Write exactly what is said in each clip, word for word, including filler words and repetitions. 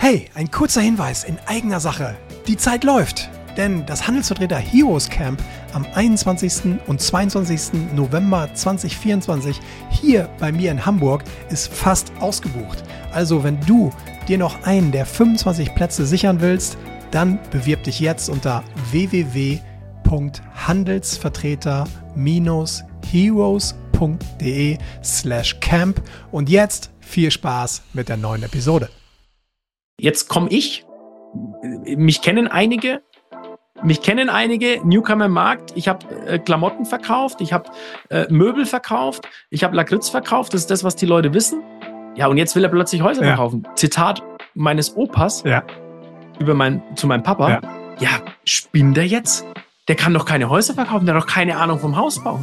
Hey, ein kurzer Hinweis in eigener Sache. Die Zeit läuft, denn das Handelsvertreter Heroes Camp am einundzwanzigsten und zweiundzwanzigsten November zweitausendvierundzwanzig hier bei mir in Hamburg ist fast ausgebucht. Also wenn du dir noch einen der fünfundzwanzig Plätze sichern willst, dann bewirb dich jetzt unter w w w punkt handelsvertreter heroes punkt de slash camp und jetzt viel Spaß mit der neuen Episode. Jetzt komme ich, mich kennen einige, mich kennen einige, Newcomer im Markt, ich habe äh, Klamotten verkauft, ich habe äh, Möbel verkauft, ich habe Lakritz verkauft, das ist das, was die Leute wissen. Ja, und jetzt will er plötzlich Häuser ja. verkaufen. Zitat meines Opas ja. über mein, zu meinem Papa. Ja. ja, spinnt er jetzt? Der kann doch keine Häuser verkaufen, der hat doch keine Ahnung vom Hausbau.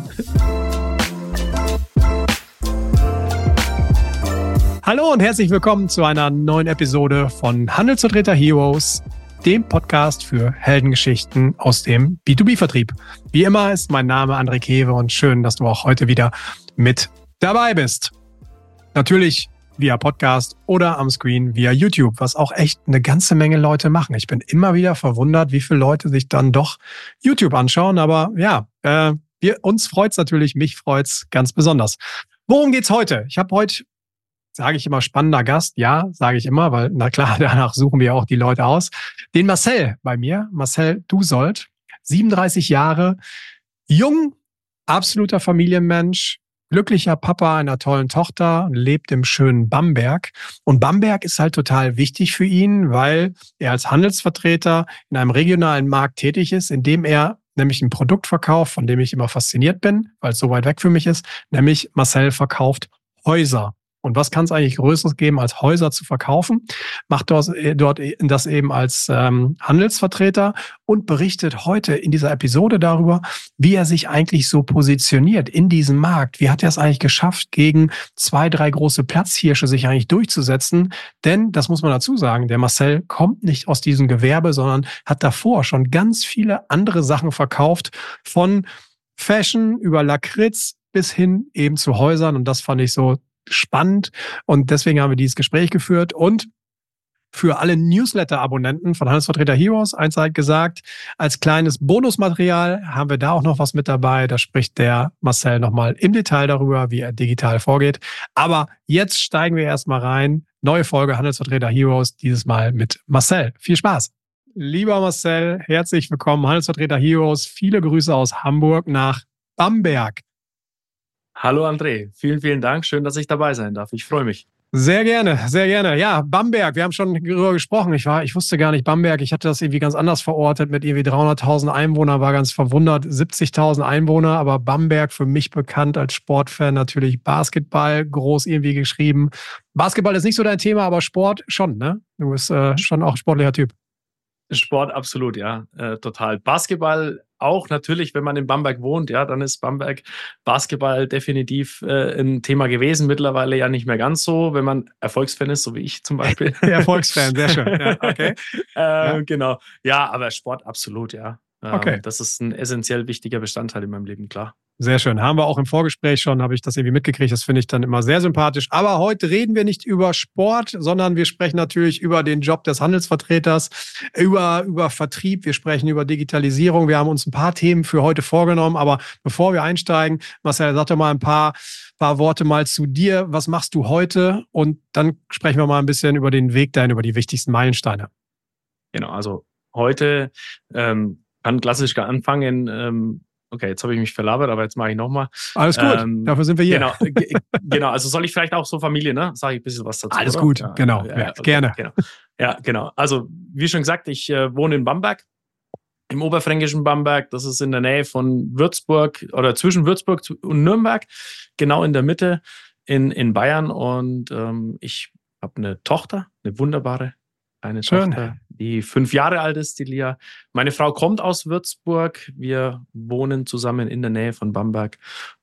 Hallo und herzlich willkommen zu einer neuen Episode von Handelsvertreter Heroes, dem Podcast für Heldengeschichten aus dem B zwei B-Vertrieb. Wie immer ist mein Name André Kewe und schön, dass du auch heute wieder mit dabei bist. Natürlich via Podcast oder am Screen via YouTube, was auch echt eine ganze Menge Leute machen. Ich bin immer wieder verwundert, wie viele Leute sich dann doch YouTube anschauen, aber ja, äh, wir, uns freut's natürlich, mich freut's ganz besonders. Worum geht's heute? Ich habe heute Sage ich immer, spannender Gast. Ja, sage ich immer, weil, na klar, danach suchen wir auch die Leute aus. Den Marcel bei mir, Marcel Dusold, siebenunddreißig Jahre, jung, absoluter Familienmensch, glücklicher Papa einer tollen Tochter, lebt im schönen Bamberg. Und Bamberg ist halt total wichtig für ihn, weil er als Handelsvertreter in einem regionalen Markt tätig ist, in dem er nämlich ein Produkt verkauft, von dem ich immer fasziniert bin, weil es so weit weg für mich ist, nämlich Marcel verkauft Häuser. Und was kann es eigentlich Größeres geben, als Häuser zu verkaufen? Macht dort, dort das eben als ähm, Handelsvertreter und berichtet heute in dieser Episode darüber, wie er sich eigentlich so positioniert in diesem Markt. Wie hat er es eigentlich geschafft, gegen zwei, drei große Platzhirsche sich eigentlich durchzusetzen? Denn, das muss man dazu sagen, der Marcel kommt nicht aus diesem Gewerbe, sondern hat davor schon ganz viele andere Sachen verkauft, von Fashion über Lakritz bis hin eben zu Häusern. Und das fand ich so spannend und deswegen haben wir dieses Gespräch geführt und für alle Newsletter-Abonnenten von Handelsvertreter Heroes, eins halt gesagt, als kleines Bonusmaterial haben wir da auch noch was mit dabei. Da spricht der Marcel nochmal im Detail darüber, wie er digital vorgeht. Aber jetzt steigen wir erstmal rein. Neue Folge Handelsvertreter Heroes, dieses Mal mit Marcel. Viel Spaß! Lieber Marcel, herzlich willkommen. Handelsvertreter Heroes, viele Grüße aus Hamburg nach Bamberg. Hallo André, vielen, vielen Dank. Schön, dass ich dabei sein darf. Ich freue mich. Sehr gerne, sehr gerne. Ja, Bamberg, wir haben schon darüber gesprochen. Ich war, ich wusste gar nicht, Bamberg, ich hatte das irgendwie ganz anders verortet mit irgendwie dreihunderttausend Einwohnern, war ganz verwundert, siebzigtausend Einwohner, aber Bamberg für mich bekannt als Sportfan, natürlich Basketball, groß irgendwie geschrieben. Basketball ist nicht so dein Thema, aber Sport schon, ne? Du bist äh, schon auch ein sportlicher Typ. Sport absolut, ja, äh, total. Basketball auch natürlich, wenn man in Bamberg wohnt, ja, dann ist Bamberg Basketball definitiv äh, ein Thema gewesen. Mittlerweile ja nicht mehr ganz so, wenn man Erfolgsfan ist, so wie ich zum Beispiel. Erfolgsfan, sehr schön. Ja, okay. äh, ja. Genau. Ja, aber Sport absolut, ja. Ähm, okay. Das ist ein essentiell wichtiger Bestandteil in meinem Leben, klar. Sehr schön. Haben wir auch im Vorgespräch schon, habe ich das irgendwie mitgekriegt. Das finde ich dann immer sehr sympathisch. Aber heute reden wir nicht über Sport, sondern wir sprechen natürlich über den Job des Handelsvertreters, über, über Vertrieb. Wir sprechen über Digitalisierung. Wir haben uns ein paar Themen für heute vorgenommen. Aber bevor wir einsteigen, Marcel, sag doch mal ein paar, paar Worte mal zu dir. Was machst du heute? Und dann sprechen wir mal ein bisschen über den Weg dahin, über die wichtigsten Meilensteine. Genau, also heute ähm, kann klassisch anfangen. Ähm, Okay, jetzt habe ich mich verlabert, aber jetzt mache ich nochmal. Alles gut, ähm, dafür sind wir hier. Genau, g- genau, also soll ich vielleicht auch so Familie, ne? Sage ich ein bisschen was dazu. Alles oder? gut, ja, genau, ja, ja, okay, gerne. Genau. Ja, genau. Also wie schon gesagt, ich äh, wohne in Bamberg, im oberfränkischen Bamberg. Das ist in der Nähe von Würzburg oder zwischen Würzburg und Nürnberg, genau in der Mitte in, in Bayern. Und ähm, ich habe eine Tochter, eine wunderbare Eine Schön. Tochter, die fünf Jahre alt ist, die Lia. Meine Frau kommt aus Würzburg. Wir wohnen zusammen in der Nähe von Bamberg.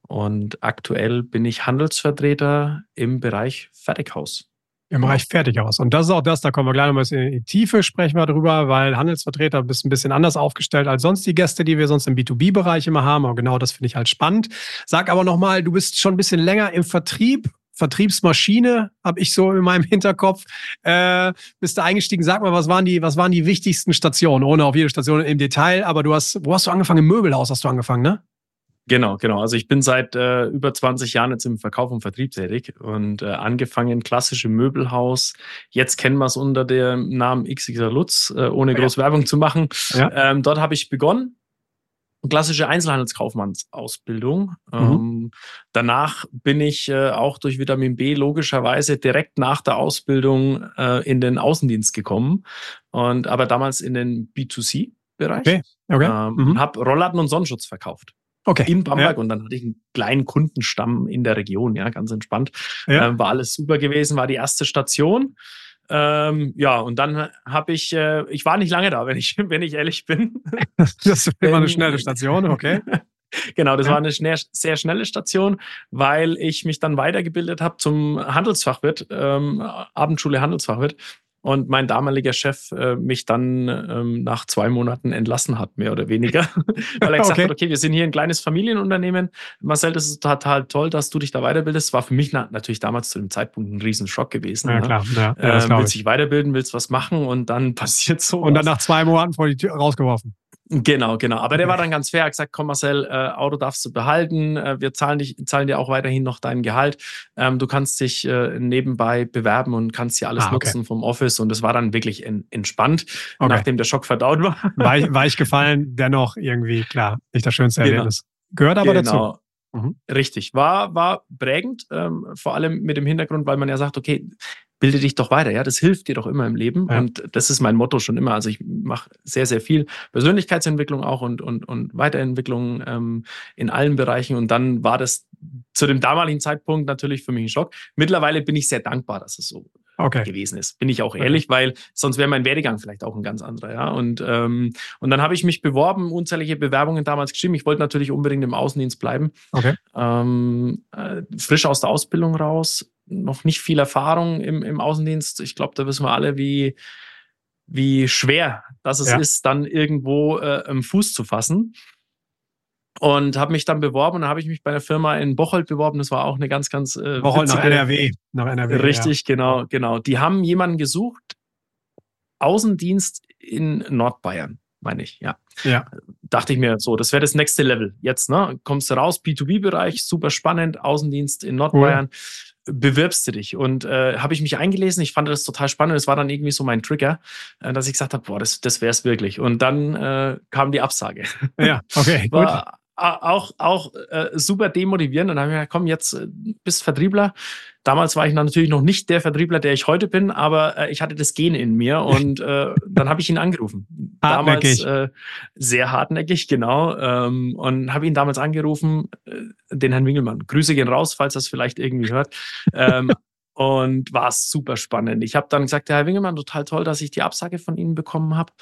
Und aktuell bin ich Handelsvertreter im Bereich Fertighaus. Im Bereich Fertighaus. Und das ist auch das, da kommen wir gleich noch mal in die Tiefe, sprechen wir drüber, weil Handelsvertreter bist ein bisschen anders aufgestellt als sonst die Gäste, die wir sonst im B zwei B-Bereich immer haben. Aber genau das finde ich halt spannend. Sag aber nochmal, du bist schon ein bisschen länger im Vertrieb. Vertriebsmaschine, habe ich so in meinem Hinterkopf. Äh, bist du eingestiegen? Sag mal, was waren die, was waren die wichtigsten Stationen? Ohne auf jede Station im Detail, aber du hast, wo hast du angefangen? Im Möbelhaus hast du angefangen, ne? Genau, genau. Also ich bin seit äh, über zwanzig Jahren jetzt im Verkauf und Vertrieb tätig und äh, angefangen klassische Möbelhaus. Jetzt kennen wir es unter dem Namen X X L Lutz, äh, ohne groß ja. Werbung zu machen. Ja. Ähm, dort habe ich begonnen. Klassische Einzelhandelskaufmannsausbildung. Mhm. Ähm, danach bin ich äh, auch durch Vitamin B logischerweise direkt nach der Ausbildung äh, in den Außendienst gekommen. Und aber damals in den B zwei C-Bereich. Okay. Okay. Ähm, mhm. Und habe Rollladen und Sonnenschutz verkauft. Okay. In Bamberg ja. und dann hatte ich einen kleinen Kundenstamm in der Region, ja, ganz entspannt. Ja. Ähm, war alles super gewesen, war die erste Station. Ähm, ja, und dann habe ich, äh, ich war nicht lange da, wenn ich, wenn ich ehrlich bin. Das ist immer eine schnelle Station, okay. Genau, das ja. war eine schnell, sehr schnelle Station, weil ich mich dann weitergebildet habe zum Handelsfachwirt, ähm, Abendschule Handelsfachwirt. Und mein damaliger Chef äh, mich dann ähm, nach zwei Monaten entlassen hat, mehr oder weniger. Weil er gesagt okay. hat, okay, wir sind hier ein kleines Familienunternehmen. Marcel, das ist total toll, dass du dich da weiterbildest. War für mich na- natürlich damals zu dem Zeitpunkt ein Riesenschock gewesen. Ja, ne? klar. Ja, ja, das ähm, willst dich weiterbilden, willst was machen und dann passiert so. Und dann nach zwei Monaten vor die Tür rausgeworfen. Genau, genau. Aber der Okay. war dann ganz fair. Er hat gesagt, komm Marcel, äh, Auto darfst du behalten. Äh, wir zahlen, dich, zahlen dir auch weiterhin noch dein Gehalt. Ähm, du kannst dich äh, nebenbei bewerben und kannst hier alles ah, okay. nutzen vom Office. Und das war dann wirklich en- entspannt, okay. nachdem der Schock verdaut war. Weich, weich gefallen, dennoch irgendwie, klar, nicht das schönste genau. Erlebnis. Gehört aber genau. dazu. Mhm. Richtig. War, war prägend, ähm, vor allem mit dem Hintergrund, weil man ja sagt, okay, bilde dich doch weiter, ja, das hilft dir doch immer im Leben ja. Und das ist mein Motto schon immer, also ich mache sehr, sehr viel Persönlichkeitsentwicklung auch und, und, und Weiterentwicklung ähm, in allen Bereichen und dann war das zu dem damaligen Zeitpunkt natürlich für mich ein Schock. Mittlerweile bin ich sehr dankbar, dass es so okay. gewesen ist, bin ich auch ehrlich, okay. weil sonst wäre mein Werdegang vielleicht auch ein ganz anderer, ja, und, ähm, und dann habe ich mich beworben, unzählige Bewerbungen damals geschrieben, ich wollte natürlich unbedingt im Außendienst bleiben, okay. ähm, äh, frisch aus der Ausbildung raus, noch nicht viel Erfahrung im, im Außendienst. Ich glaube, da wissen wir alle, wie, wie schwer das es ja. ist, dann irgendwo äh, im Fuß zu fassen. Und habe mich dann beworben und dann habe ich mich bei einer Firma in Bocholt beworben. Das war auch eine ganz, ganz äh, Bocholt nach N R W. Nach N R W. Richtig, ja. genau, genau. Die haben jemanden gesucht, Außendienst in Nordbayern, meine ich, ja. Ja. Dachte ich mir so, das wäre das nächste Level. Jetzt, ne, kommst du raus, B zwei B-Bereich, super spannend, Außendienst in Nordbayern. Cool. Bewirbst du dich? Und äh, habe ich mich eingelesen, ich fand das total spannend, das war dann irgendwie so mein Trigger, äh, dass ich gesagt habe, boah, das, das wäre es wirklich. Und dann äh, kam die Absage. Ja, okay, gut. War auch, auch äh, super demotivierend. Und dann habe ich gesagt, komm, jetzt äh, bist Vertriebler. Damals war ich natürlich noch nicht der Vertriebler, der ich heute bin, aber äh, ich hatte das Gen in mir und äh, dann habe ich ihn angerufen. Hartnäckig. Damals äh, sehr hartnäckig, genau. Ähm, und habe ihn damals angerufen, äh, den Herrn Wingelmann. Grüße gehen raus, falls er es vielleicht irgendwie hört. Ähm, und war super spannend. Ich habe dann gesagt, der Herr Wingelmann, total toll, dass ich die Absage von Ihnen bekommen habe.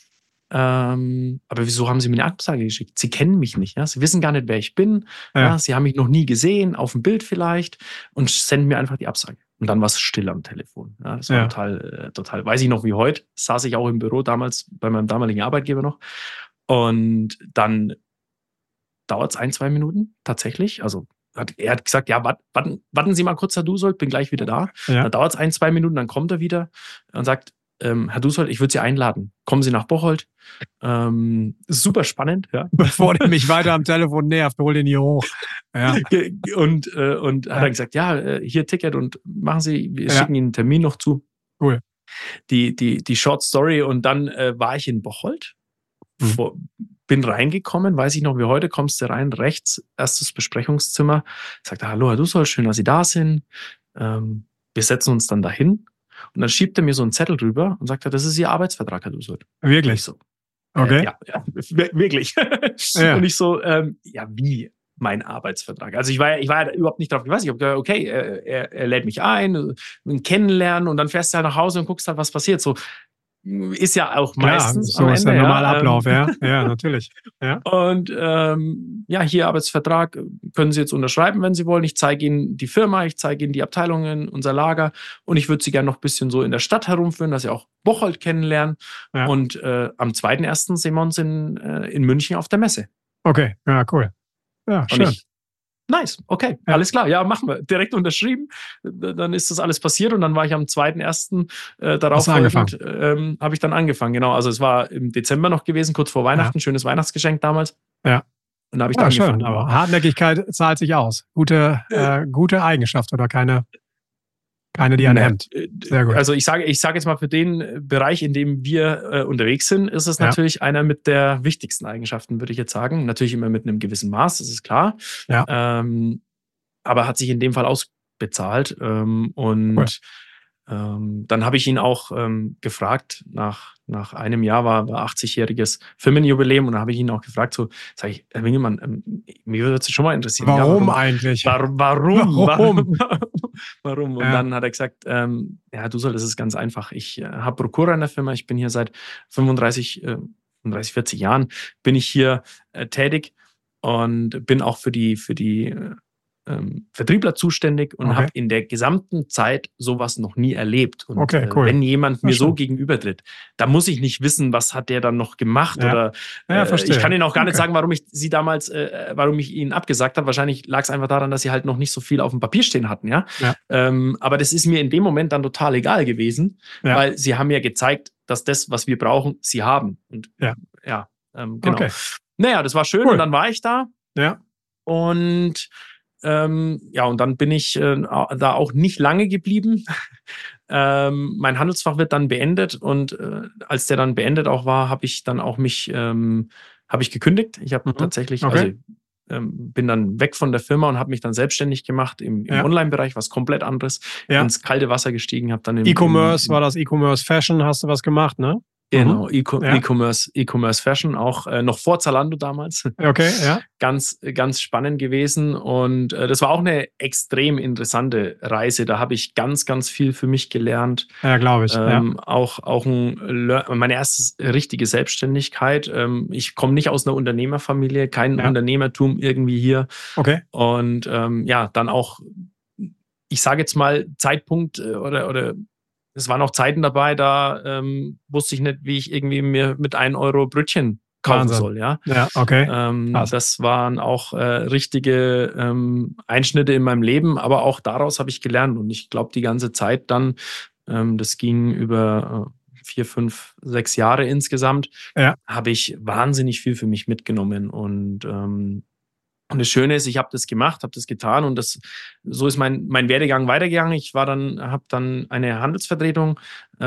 Ähm, aber wieso haben Sie mir eine Absage geschickt? Sie kennen mich nicht, ja? Sie wissen gar nicht, wer ich bin. Ja. Ja? Sie haben mich noch nie gesehen, auf dem Bild vielleicht, und senden mir einfach die Absage. Und dann war es still am Telefon. Ja, das war ja. total, äh, total, weiß ich noch wie heute, saß ich auch im Büro damals bei meinem damaligen Arbeitgeber noch. Und dann dauert es ein, zwei Minuten tatsächlich. Also hat, er hat gesagt, ja, wart, warten, warten Sie mal kurz, Herr Dusold, bin gleich wieder da. Ja. Dann dauert es ein, zwei Minuten, dann kommt er wieder und sagt, Ähm, Herr Dusold, ich würde Sie einladen. Kommen Sie nach Bocholt. Ähm, super spannend. Ja. Bevor der mich weiter am Telefon nervt, hol den hier hoch. Ja. Und, äh, und ja. hat dann gesagt, ja, hier Ticket und machen Sie, wir ja. schicken Ihnen einen Termin noch zu. Cool. Die, die, die Short Story. Und dann äh, war ich in Bocholt. Mhm. Vor, bin reingekommen, weiß ich noch wie heute, kommst du rein, rechts, erstes Besprechungszimmer. Sagte, hallo Herr Dusold, schön, dass Sie da sind. Ähm, wir setzen uns dann dahin. Und dann schiebt er mir so einen Zettel drüber und sagt, das ist Ihr Arbeitsvertrag, Herr Dusold. Wirklich? So, okay. Äh, ja, ja, wirklich. Ja. Und ich so, ähm, ja, wie mein Arbeitsvertrag? Also ich war ja, ich war ja überhaupt nicht drauf gewusst. Ich habe gedacht, okay, er, er lädt mich ein, kennenlernen und dann fährst du halt nach Hause und guckst halt, was passiert. So ist ja auch Klar, meistens so am ist Ende, der normale ja. Ablauf, ja, ja, natürlich. Ja. Und ähm, ja, hier Arbeitsvertrag, können Sie jetzt unterschreiben, wenn Sie wollen. Ich zeige Ihnen die Firma, ich zeige Ihnen die Abteilungen, unser Lager und ich würde Sie gerne noch ein bisschen so in der Stadt herumführen, dass Sie auch Bocholt kennenlernen. Ja. Und äh, am zweiten ersten sehen wir uns in, äh, in München auf der Messe. Okay, ja, cool. Ja, schön. Und ich Nice, okay, ja. Alles klar. Ja, machen wir. Direkt unterschrieben. Dann ist das alles passiert und dann war ich am zweiten ersten äh, darauf folgend, ähm, habe ich dann angefangen. Genau, also es war im Dezember noch gewesen, kurz vor Weihnachten. Ja. Schönes Weihnachtsgeschenk damals. Ja. Und da habe ich ja, dann schön, angefangen. Aber Hartnäckigkeit zahlt sich aus. Gute, äh, gute Eigenschaft oder keine... Keine, die einen hemmt. Sehr gut. Also ich sage, ich sage jetzt mal, für den Bereich, in dem wir äh, unterwegs sind, ist es ja. natürlich einer mit der wichtigsten Eigenschaften, würde ich jetzt sagen. Natürlich immer mit einem gewissen Maß, das ist klar. Ja. Ähm, aber hat sich in dem Fall ausbezahlt. Ähm, und cool. ähm, dann habe ich ihn auch ähm, gefragt, nach, nach einem Jahr war, war achtzigjähriges Firmenjubiläum und dann habe ich ihn auch gefragt, so, sage ich, Herr Wingelmann, ähm, mich würde es schon mal interessieren. Warum, ja, warum eigentlich? Warum? Warum? Warum? warum? Und ja. dann hat er gesagt, ähm, ja, du solltest es ganz einfach. Ich äh, habe Prokura in der Firma, ich bin hier seit fünfunddreißig, äh, fünfunddreißig, vierzig Jahren, bin ich hier äh, tätig und bin auch für die, für die äh, Ähm, Vertriebler zuständig und okay. habe in der gesamten Zeit sowas noch nie erlebt. Und okay, cool. äh, wenn jemand mir ja, so gegenübertritt, da muss ich nicht wissen, was hat der dann noch gemacht ja. oder ja, äh, verstehe. ich kann Ihnen auch gar okay. nicht sagen, warum ich sie damals, äh, warum ich ihnen abgesagt habe. Wahrscheinlich lag es einfach daran, dass sie halt noch nicht so viel auf dem Papier stehen hatten, ja. ja. Ähm, aber das ist mir in dem Moment dann total egal gewesen, ja. weil sie haben mir gezeigt, dass das, was wir brauchen, sie haben. Und ja, ja ähm, genau. Okay. Naja, das war schön cool. und dann war ich da. Ja. Und Ähm, ja, und dann bin ich äh, da auch nicht lange geblieben. ähm, mein Handelsfach wird dann beendet und äh, als der dann beendet auch war, habe ich dann auch mich, ähm, habe ich gekündigt. Ich habe mhm. tatsächlich, okay. also ähm, bin dann weg von der Firma und habe mich dann selbstständig gemacht im, im ja. Online-Bereich, was komplett anderes, ja. ins kalte Wasser gestiegen, habe dann im E-Commerce, war das E-Commerce Fashion, hast du was gemacht, ne? Genau, mhm. E-Commerce, ja. E-Commerce Fashion, auch äh, noch vor Zalando damals. Okay, ja. Ganz, ganz spannend gewesen und äh, das war auch eine extrem interessante Reise. Da habe ich ganz, ganz viel für mich gelernt. Ja, glaube ich. Ähm, ja. Auch, auch ein, meine erste richtige Selbstständigkeit. Ähm, ich komme nicht aus einer Unternehmerfamilie, kein ja. Unternehmertum irgendwie hier. Okay. Und ähm, ja, dann auch, ich sage jetzt mal, Zeitpunkt äh, oder, oder es waren auch Zeiten dabei, da ähm, wusste ich nicht, wie ich irgendwie mir mit einem Euro Brötchen kaufen Wahnsinn. soll. Ja, ja okay. Ähm, das waren auch äh, richtige ähm, Einschnitte in meinem Leben, aber auch daraus habe ich gelernt. Und ich glaube, die ganze Zeit dann, ähm, das ging über äh, vier, fünf, sechs Jahre insgesamt, ja. habe ich wahnsinnig viel für mich mitgenommen. Und ähm, Und das Schöne ist, ich habe das gemacht, habe das getan und das, so ist mein, mein Werdegang weitergegangen. Ich war dann, habe dann eine Handelsvertretung,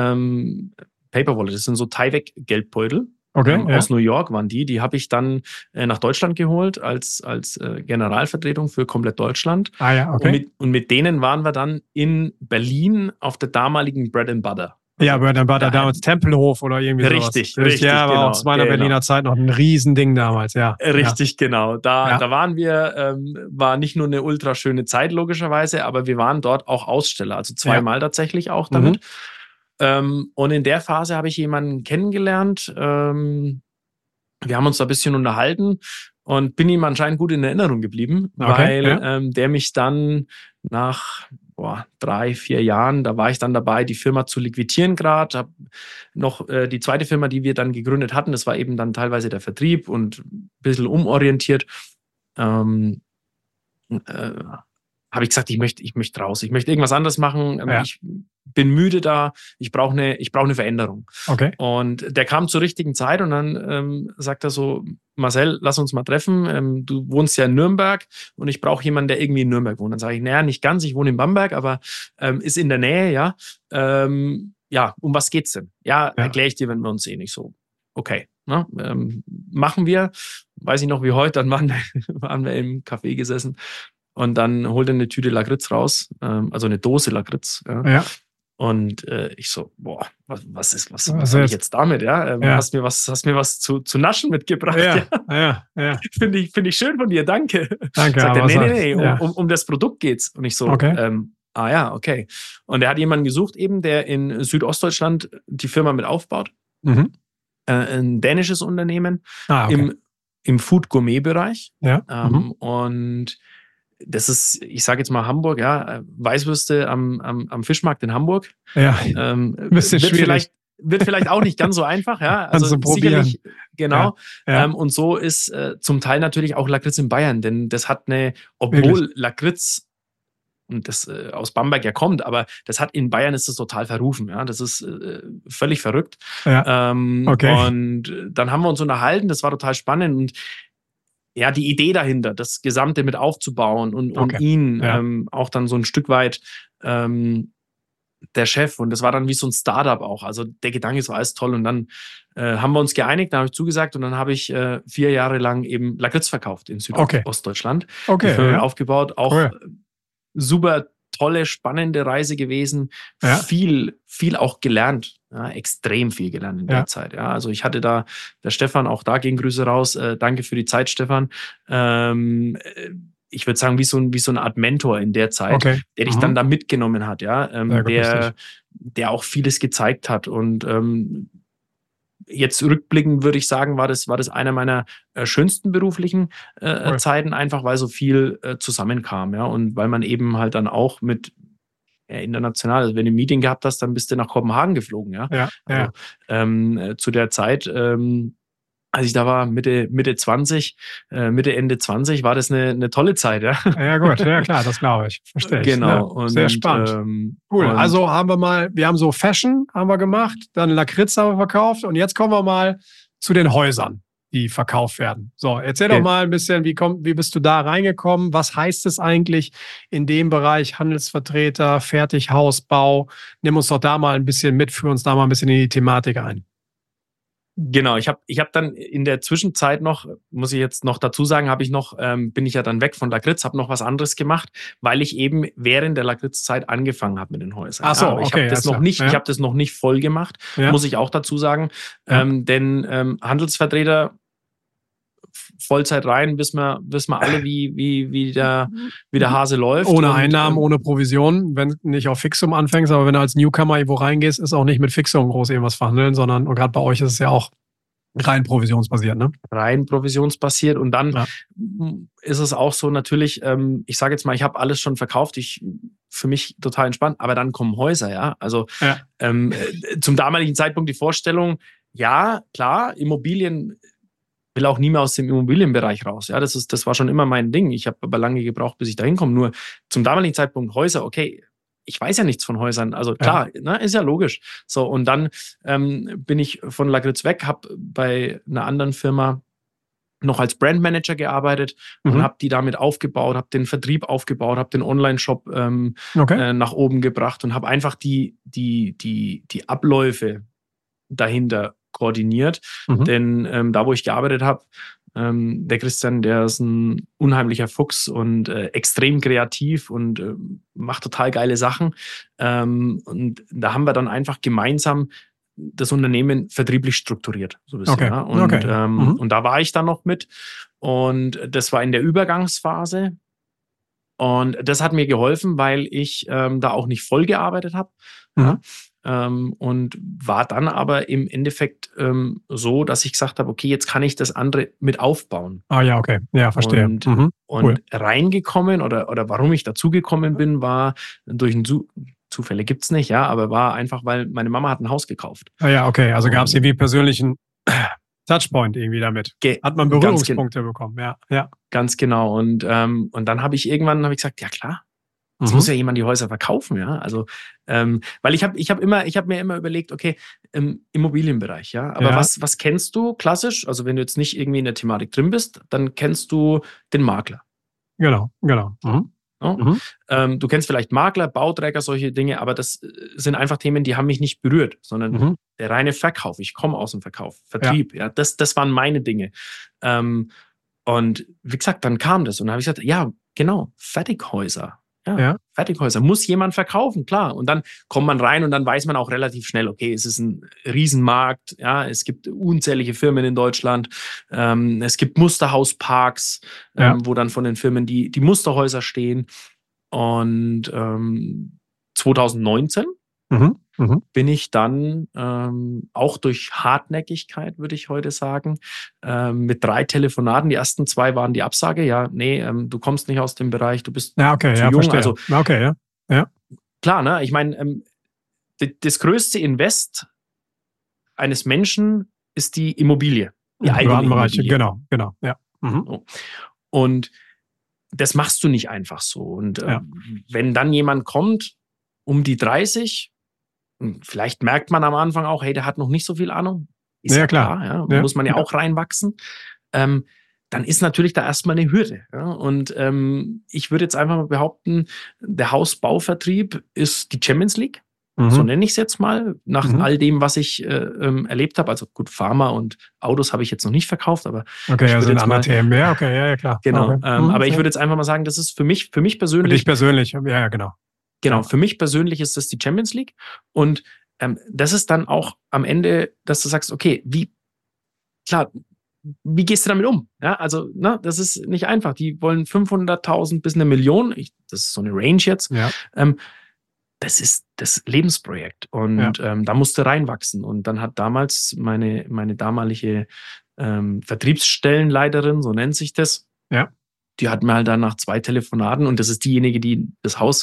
ähm, Paper Wallet, das sind so Tyvek-Geldbeutel. Okay, ähm, ja. Aus New York waren die. Die habe ich dann äh, nach Deutschland geholt als, als äh, Generalvertretung für komplett Deutschland. Ah ja, okay. Und mit, und mit denen waren wir dann in Berlin auf der damaligen Bread and Butter. Ja, aber dann war da damals Tempelhof oder irgendwie sowas. Richtig, richtig. Ja, war genau, auch zu meiner genau. Berliner Zeit noch ein Riesending damals, ja. Richtig, ja. genau. Da, ja. da waren wir, ähm, war nicht nur eine ultra schöne Zeit, logischerweise, aber wir waren dort auch Aussteller, also zweimal ja. tatsächlich auch damit. Mhm. Ähm, und in der Phase habe ich jemanden kennengelernt. Ähm, wir haben uns da ein bisschen unterhalten und bin ihm anscheinend gut in Erinnerung geblieben, okay, weil ja. ähm, der mich dann nach boah, drei, vier Jahren, da war ich dann dabei, die Firma zu liquidieren gerade. Habe noch äh, die zweite Firma, die wir dann gegründet hatten, das war eben dann teilweise der Vertrieb und ein bisschen umorientiert. Ähm, äh, habe ich gesagt, ich möchte, ich möchte raus, ich möchte irgendwas anderes machen. Ja. Ich bin müde da, ich brauche eine, ich brauche eine Veränderung. Okay. Und der kam zur richtigen Zeit und dann ähm, sagt er so, Marcel, lass uns mal treffen. Ähm, du wohnst ja in Nürnberg und ich brauche jemanden, der irgendwie in Nürnberg wohnt. Dann sage ich, naja, nicht ganz, ich wohne in Bamberg, aber ähm, ist in der Nähe, ja. Ähm, ja, um was geht's denn? Ja, ja. erkläre ich dir, wenn wir uns sehen. Ich so, okay, ne? ähm, machen wir. Weiß ich noch wie heute, dann waren, waren wir im Café gesessen. Und dann holt er eine Tüte Lakritz raus, ähm, also eine Dose Lakritz. Ja. ja. Und äh, ich so, boah, was, was ist, was, was was habe ich jetzt damit? Ja, ähm, ja. hast mir was, hast mir was zu, zu naschen mitgebracht. Ja, ja, ja. ja. Finde ich, finde ich schön von dir, danke. Danke. Sagt er, nee, nee, nee, ja. um, um, um das Produkt geht's. Und ich so, okay. ähm, ah ja, okay. Und er hat jemanden gesucht eben, der in Südostdeutschland die Firma mit aufbaut. Mhm. Äh, ein dänisches Unternehmen ah, okay. im, im Food-Gourmet-Bereich. Ja. Ähm, mhm. Und das ist, ich sage jetzt mal Hamburg, ja, Weißwürste am, am, am Fischmarkt in Hamburg. Ja, ähm, bisschen wird schwierig. Vielleicht, wird vielleicht auch nicht ganz so einfach, ja. Also Kannst du probieren. sicherlich, Genau. Ja. Ja. Ähm, und so ist äh, zum Teil natürlich auch Lakritz in Bayern, denn das hat eine, obwohl Wirklich? Lakritz und das äh, aus Bamberg ja kommt, aber das hat in Bayern ist das total verrufen. Ja, das ist äh, völlig verrückt. Ja. Ähm, Okay. Und dann haben wir uns unterhalten. Das war total spannend und ja, die Idee dahinter, das Gesamte mit aufzubauen und, und Okay. ihn Ja. ähm, auch dann so ein Stück weit ähm, der Chef und das war dann wie so ein Startup auch. Also der Gedanke, es war alles toll und dann äh, haben wir uns geeinigt, dann habe ich zugesagt und dann habe ich äh, vier Jahre lang eben Lakritz verkauft in Okay. Südostdeutschland. Okay, Die Firma ja. aufgebaut, auch Cool. super tolle, spannende Reise gewesen. Ja. Viel, viel auch gelernt. Ja, extrem viel gelernt in Ja. der Zeit. Ja, also ich hatte da, der Stefan, auch da gehen Grüße raus. Äh, danke für die Zeit, Stefan. Ähm, äh, ich würde sagen, wie so, ein, wie so eine Art Mentor in der Zeit, Okay. der dich Mhm. dann da mitgenommen hat, ja, ähm, Sehr gut, der, richtig. der auch vieles gezeigt hat. Und ähm, jetzt rückblickend würde ich sagen, war das, war das einer meiner äh, schönsten beruflichen äh, Cool. Zeiten, einfach weil so viel äh, zusammenkam, ja, und weil man eben halt dann auch mit ja, international, also wenn du ein Meeting gehabt hast, dann bist du nach Kopenhagen geflogen, ja. Ja. Also Ja. ähm, äh, zu der Zeit, ähm, als ich da war, Mitte, Mitte zwanzig, äh, Mitte, Ende zwanzig, war das eine, eine tolle Zeit, ja. Ja, gut, ja klar, das glaube ich. Verstehe ich. Genau. Ne? Und, Sehr spannend. Ähm, Cool. und Also haben wir mal, wir haben so Fashion haben wir gemacht, dann Lakritz haben wir verkauft und jetzt kommen wir mal zu den Häusern, die verkauft werden. So, erzähl doch Okay. mal ein bisschen, wie, komm, wie bist du da reingekommen? Was heißt es eigentlich in dem Bereich Handelsvertreter, Fertighausbau? Nimm uns doch da mal ein bisschen mit, führ uns da mal ein bisschen in die Thematik ein. Genau, ich habe ich hab dann in der Zwischenzeit noch, muss ich jetzt noch dazu sagen, habe ich noch, ähm, bin ich ja dann weg von Lakritz, habe noch was anderes gemacht, weil ich eben während der Lakritz-Zeit angefangen habe mit den Häusern. Ach so, ja, aber ich okay, habe das alles noch klar. nicht, Ja. ich habe das noch nicht voll gemacht, Ja. muss ich auch dazu sagen, Ja. ähm, denn ähm, Handelsvertreter Vollzeit rein, wissen wir, wissen wir alle, wie, wie, wie, der, wie der Hase läuft. Ohne und, Einnahmen, ähm, ohne Provision, wenn nicht auf Fixum anfängst, aber wenn du als Newcomer irgendwo reingehst, ist auch nicht mit Fixum groß irgendwas verhandeln, sondern und gerade bei euch ist es ja auch rein provisionsbasiert, ne? rein provisionsbasiert und dann Ja. ist es auch so natürlich, ähm, ich sage jetzt mal, ich habe alles schon verkauft, ich für mich total entspannt, aber dann kommen Häuser, ja, also Ja. ähm, zum damaligen Zeitpunkt die Vorstellung, ja, klar, Immobilien will auch nie mehr aus dem Immobilienbereich raus, ja, das ist, das war schon immer mein Ding, ich habe aber lange gebraucht, bis ich da hinkomme, nur zum damaligen Zeitpunkt Häuser, okay, ich weiß ja nichts von Häusern, also klar, ja. Ne, ist ja logisch. So, und dann ähm, bin ich von Lakritz weg, habe bei einer anderen Firma noch als Brandmanager gearbeitet Mhm. und habe die damit aufgebaut, habe den Vertrieb aufgebaut, habe den Online-Shop ähm, Okay. äh, nach oben gebracht und habe einfach die, die, die, die Abläufe dahinter koordiniert. Mhm. Denn ähm, da, wo ich gearbeitet habe, ähm, der Christian, der ist ein unheimlicher Fuchs und äh, extrem kreativ und äh, macht total geile Sachen. Ähm, und da haben wir dann einfach gemeinsam das Unternehmen vertrieblich strukturiert. So ein bisschen, Okay. ja. Und, Okay. ähm, Mhm. und da war ich dann noch mit. Und das war in der Übergangsphase. Und das hat mir geholfen, weil ich ähm, da auch nicht voll gearbeitet habe. Mhm. Ja. Ähm, und war dann aber im Endeffekt ähm, so, dass ich gesagt habe, okay, jetzt kann ich das andere mit aufbauen. Ah ja, okay. Ja, verstehe. Und, Mhm. und Cool. reingekommen oder, oder warum ich dazugekommen bin, war durch ein Zu Zufälle gibt es nicht, ja, aber war einfach, weil meine Mama hat ein Haus gekauft. Ah ja, okay. Also gab es Und- irgendwie persönlichen Touchpoint irgendwie damit. Ge Hat man ganz gen- Berührungspunkte bekommen, ja. Ja. Ganz genau. Und, ähm, und dann habe ich irgendwann hab ich gesagt, ja klar, es Mhm. muss ja jemand die Häuser verkaufen, ja. Also, ähm, weil ich habe ich hab immer, ich habe mir immer überlegt, okay, im Immobilienbereich, ja. Aber Ja. was, was kennst du klassisch? Also, wenn du jetzt nicht irgendwie in der Thematik drin bist, dann kennst du den Makler. Genau, genau. Mhm. Ja? Mhm. Ähm, du kennst vielleicht Makler, Bauträger, solche Dinge, aber das äh, sind einfach Themen, die haben mich nicht berührt, sondern Mhm. der reine Verkauf. Ich komme aus dem Verkauf, Vertrieb, ja, das, das waren meine Dinge. Ähm, und wie gesagt, dann kam das und dann habe ich gesagt, ja, genau, Fertighäuser. Ja, Ja. Fertighäuser. Muss jemand verkaufen, klar. Und dann kommt man rein und dann weiß man auch relativ schnell, okay, es ist ein Riesenmarkt, ja, es gibt unzählige Firmen in Deutschland, ähm, es gibt Musterhausparks, Ja. ähm, wo dann von den Firmen die, die Musterhäuser stehen. Und ähm, zwanzig neunzehn Mhm. Mhm. bin ich dann ähm, auch durch Hartnäckigkeit, würde ich heute sagen, ähm, mit drei Telefonaten. Die ersten zwei waren die Absage. Ja, nee, ähm, du kommst nicht aus dem Bereich, du bist Ja, okay, zu ja, jung. verstehe. Also Ja, okay, ja. Ja. klar, ne? Ich meine, ähm, d- das größte Invest eines Menschen ist die Immobilie. die eigene Immobilie. Genau, genau, ja. Mhm. So. Und das machst du nicht einfach so. Und äh, Ja. wenn dann jemand kommt, um die dreißig, vielleicht merkt man am Anfang auch, hey, der hat noch nicht so viel Ahnung. Ist Ja, ja klar. klar, ja, Ja, muss man ja, ja. auch reinwachsen. Ähm, dann ist natürlich da erstmal eine Hürde. Ja? Und ähm, ich würde jetzt einfach mal behaupten, der Hausbauvertrieb ist die Champions League. Mhm. So nenne ich es jetzt mal, nach Mhm. all dem, was ich äh, ähm, erlebt habe. Also gut, Pharma und Autos habe ich jetzt noch nicht verkauft, aber Okay, ich ja, würde sind jetzt andere mal, Themen. Ja, okay, ja, ja, klar. genau. Okay. Ähm, Mhm. aber ich Ja. würde jetzt einfach mal sagen, das ist für mich, für mich Für persönlich. dich persönlich, ja, ja, genau. Genau, Ja. für mich persönlich ist das die Champions League. Und ähm, das ist dann auch am Ende, dass du sagst, okay, wie, klar, wie gehst du damit um? Ja, also, ne, das ist nicht einfach. Die wollen fünfhunderttausend bis eine Million. Ich, das ist so eine Range jetzt. Ja. Ähm, das ist das Lebensprojekt. Und Ja. ähm, da musste reinwachsen. Und dann hat damals meine, meine damalige ähm, Vertriebsstellenleiterin, so nennt sich das, Ja. die hat mir halt dann nach zwei Telefonaten, und das ist diejenige, die das Haus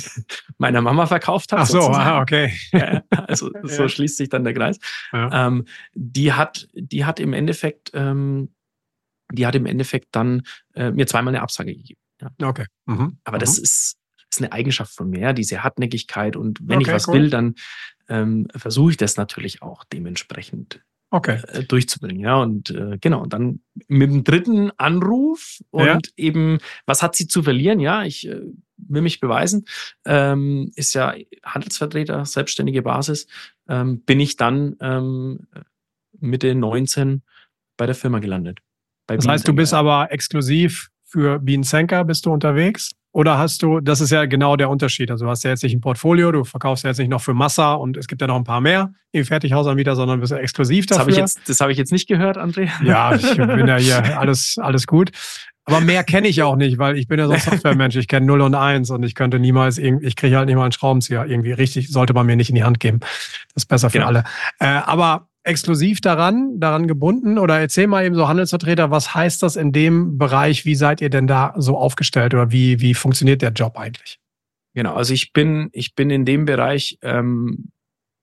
meiner Mama verkauft hat. Ach so, sozusagen. aha, okay. Ja, also so Ja. schließt sich dann der Kreis. Ja. Ähm, die hat, die hat im Endeffekt, ähm, die hat im Endeffekt dann äh, mir zweimal eine Absage gegeben. Ja. Okay. Mhm. Aber Mhm. das ist, ist eine Eigenschaft von mir, ja, diese Hartnäckigkeit. Und wenn Okay, ich was cool. will, dann ähm, versuche ich das natürlich auch dementsprechend Okay. äh, durchzubringen. Ja, und äh, genau, und dann mit dem dritten Anruf und Ja. eben, was hat sie zu verlieren? Ja, ich äh, will mich beweisen. Ähm, ist ja Handelsvertreter, selbstständige Basis. Ähm, bin ich dann ähm, Mitte neunzehn bei der Firma gelandet. Bei Das heißt, du Bienensenker, bist ja. aber exklusiv für Bienensenker bist du unterwegs? Oder hast du, das ist ja genau der Unterschied. Also du hast ja jetzt nicht ein Portfolio, du verkaufst ja jetzt nicht noch für Massa und es gibt ja noch ein paar mehr im Fertighausanbieter, sondern bist ja exklusiv Das habe dafür. ich jetzt, das habe ich jetzt nicht gehört, André. Ja, ich bin ja hier alles, alles gut. Aber mehr kenne ich auch nicht, weil ich bin ja so ein Softwaremensch. Ich kenne null und eins und ich könnte niemals irgendwie, ich kriege halt nicht mal einen Schraubenzieher. Irgendwie richtig, sollte man mir nicht in die Hand geben. Das ist besser für Genau. alle. Äh, aber exklusiv daran, daran gebunden, oder erzähl mal eben so Handelsvertreter, was heißt das in dem Bereich? Wie seid ihr denn da so aufgestellt oder wie, wie funktioniert der Job eigentlich? Genau, also ich bin, ich bin in dem Bereich ähm,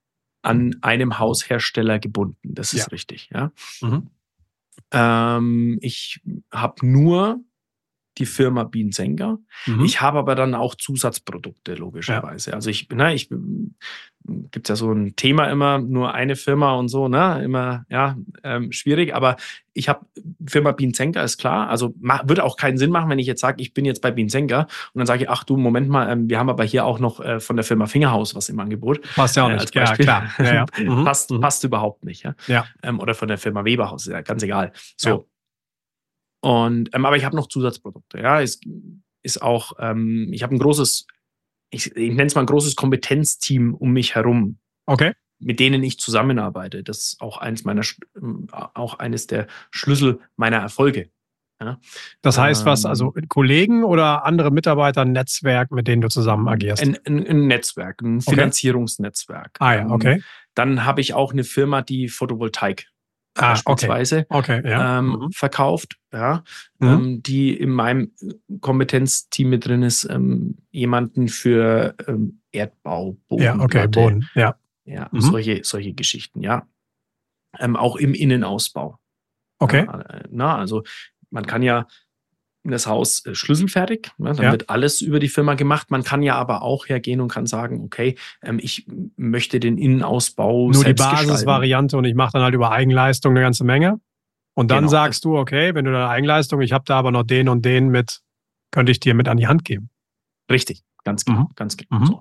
an einem Haushersteller gebunden. Das ist Ja. richtig, ja. Mhm. Ähm, ich habe nur die Firma Bienensenker. Mhm. Ich habe aber dann auch Zusatzprodukte, logischerweise. Ja. Also ich, ne, ich gibt ja so ein Thema immer, nur eine Firma und so, ne, immer, ja, ähm, schwierig, aber ich habe Firma Bienensenker, ist klar, also mach, würde auch keinen Sinn machen, wenn ich jetzt sage, ich bin jetzt bei Bienensenker und dann sage ich, ach du, Moment mal, ähm, wir haben aber hier auch noch äh, von der Firma Fingerhaus was im Angebot. Passt ja auch äh, nicht, als Beispiel. Ja, klar. Ja, ja. Mhm. passt, Mhm. passt überhaupt nicht, ja. Ja. Ähm, oder von der Firma Weberhaus, ja, ganz egal. So. Ja. Und, ähm, aber ich habe noch Zusatzprodukte. Ja, es ist auch, ähm, ich habe ein großes, ich, ich nenne es mal ein großes Kompetenzteam um mich herum, Okay. mit denen ich zusammenarbeite. Das ist auch eines meiner, auch eines der Schlüssel meiner Erfolge. Ja. Das heißt was, Ähm, also Kollegen oder andere Mitarbeiter, ein Netzwerk, mit denen du zusammen agierst? Ein, ein, ein Netzwerk, ein Okay. Finanzierungsnetzwerk. Ah ja, okay. Ähm, dann habe ich auch eine Firma, die Photovoltaik Ah, beispielsweise okay. Okay, ja. ähm, Mhm. verkauft, ja, Mhm. ähm, die in meinem Kompetenzteam mit drin ist, ähm, jemanden für ähm, Erdbau, Ja, okay, Bodenplatte, Boden, ja. ja, Mhm. solche, solche Geschichten, ja. Ähm, auch im Innenausbau. Okay. Ja, äh, na, also man kann ja in das Haus äh, schlüsselfertig, ne, dann Ja. wird alles über die Firma gemacht. Man kann ja aber auch hergehen und kann sagen, okay, ähm, ich möchte den Innenausbau Nur die selbst gestalten. Basisvariante und ich mache dann halt über Eigenleistung eine ganze Menge. Und dann Genau. sagst du, okay, wenn du deine Eigenleistung, ich habe da aber noch den und den mit, könnte ich dir mit an die Hand geben. Richtig, ganz genau, Mhm. ganz genau. Mhm. So.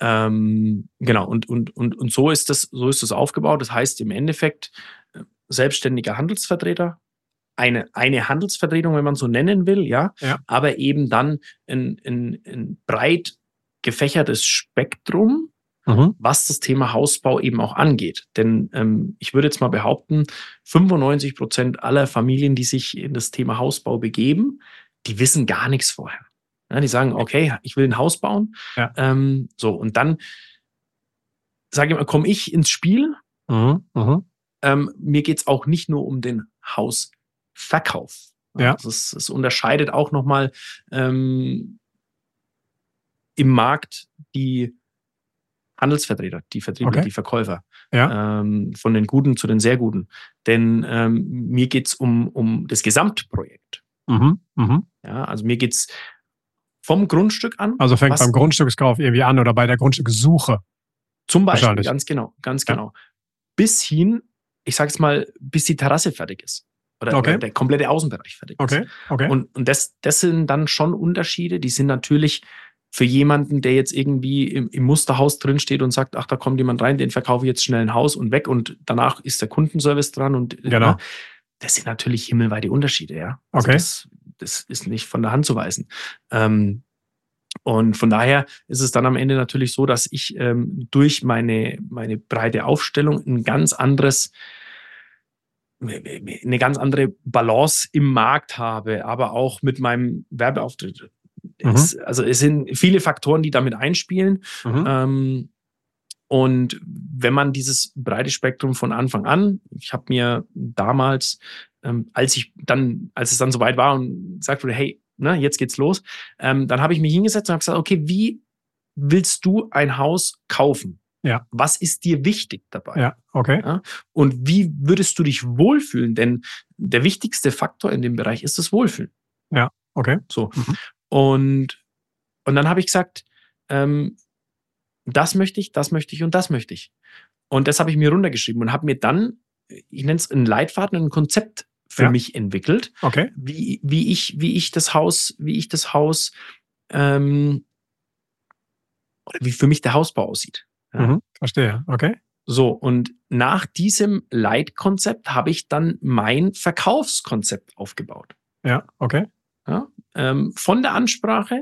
Ähm, genau, und, und, und, und so ist das, so ist das aufgebaut. Das heißt im Endeffekt, äh, selbstständiger Handelsvertreter, eine, eine Handelsvertretung, wenn man so nennen will, ja, Ja. aber eben dann ein, ein, ein breit gefächertes Spektrum, Mhm. was das Thema Hausbau eben auch angeht. Denn ähm, ich würde jetzt mal behaupten, fünfundneunzig Prozent aller Familien, die sich in das Thema Hausbau begeben, die wissen gar nichts vorher. Ja, die sagen, okay, ich will ein Haus bauen. Ja. Ähm, so, und dann sage ich mal, komme ich ins Spiel. Mhm. Mhm. Ähm, mir geht es auch nicht nur um den Hausverkauf. Ja. Das, ist, das unterscheidet auch nochmal ähm, im Markt die Handelsvertreter, die Vertriebler, Okay. die Verkäufer. Ja. Ähm, von den Guten zu den sehr Guten. Denn ähm, mir geht es um, um das Gesamtprojekt. Mhm. Mhm. Ja, also mir geht es vom Grundstück an. Also fängt was, beim Grundstückskauf irgendwie an oder bei der Grundstückssuche. Zum Beispiel, Wahrscheinlich. ganz genau, ganz Ja. genau. Bis hin, ich sage es mal, bis die Terrasse fertig ist. Oder, Okay. oder der komplette Außenbereich fertig ist. Okay, okay. Und, und das, das sind dann schon Unterschiede, die sind natürlich für jemanden, der jetzt irgendwie im, im Musterhaus drinsteht und sagt, ach, da kommt jemand rein, den verkaufe ich jetzt schnell ein Haus und weg und danach ist der Kundenservice dran und Genau. ne, das sind natürlich himmelweite Unterschiede, ja. Also Okay. das, das ist nicht von der Hand zu weisen. Ähm, und von daher ist es dann am Ende natürlich so, dass ich ähm, durch meine, meine breite Aufstellung ein ganz anderes eine ganz andere Balance im Markt habe, aber auch mit meinem Werbeauftritt. Mhm. Es, also es sind viele Faktoren, die damit einspielen. Mhm. Ähm, und wenn man dieses breite Spektrum von Anfang an, ich habe mir damals, ähm, als ich dann, als es dann soweit war und gesagt wurde, hey, ne, jetzt geht's los, ähm, dann habe ich mich hingesetzt und habe gesagt, okay, wie willst du ein Haus kaufen? Ja. Was ist dir wichtig dabei? Ja, okay. Ja? Und wie würdest du dich wohlfühlen? Denn der wichtigste Faktor in dem Bereich ist das Wohlfühlen. Ja, okay. So. Mhm. Und, und dann habe ich gesagt, ähm, das möchte ich, das möchte ich und das möchte ich. Und das habe ich mir runtergeschrieben und habe mir dann, ich nenne es einen Leitfaden, ein Konzept für Ja. mich entwickelt, Okay. wie, wie, ich, wie ich das Haus, wie ich das Haus, ähm, oder wie für mich der Hausbau aussieht. Ja. Mhm. Verstehe. Okay. So, und nach diesem Leitkonzept habe ich dann mein Verkaufskonzept aufgebaut. Ja, okay. Ja, ähm, von der Ansprache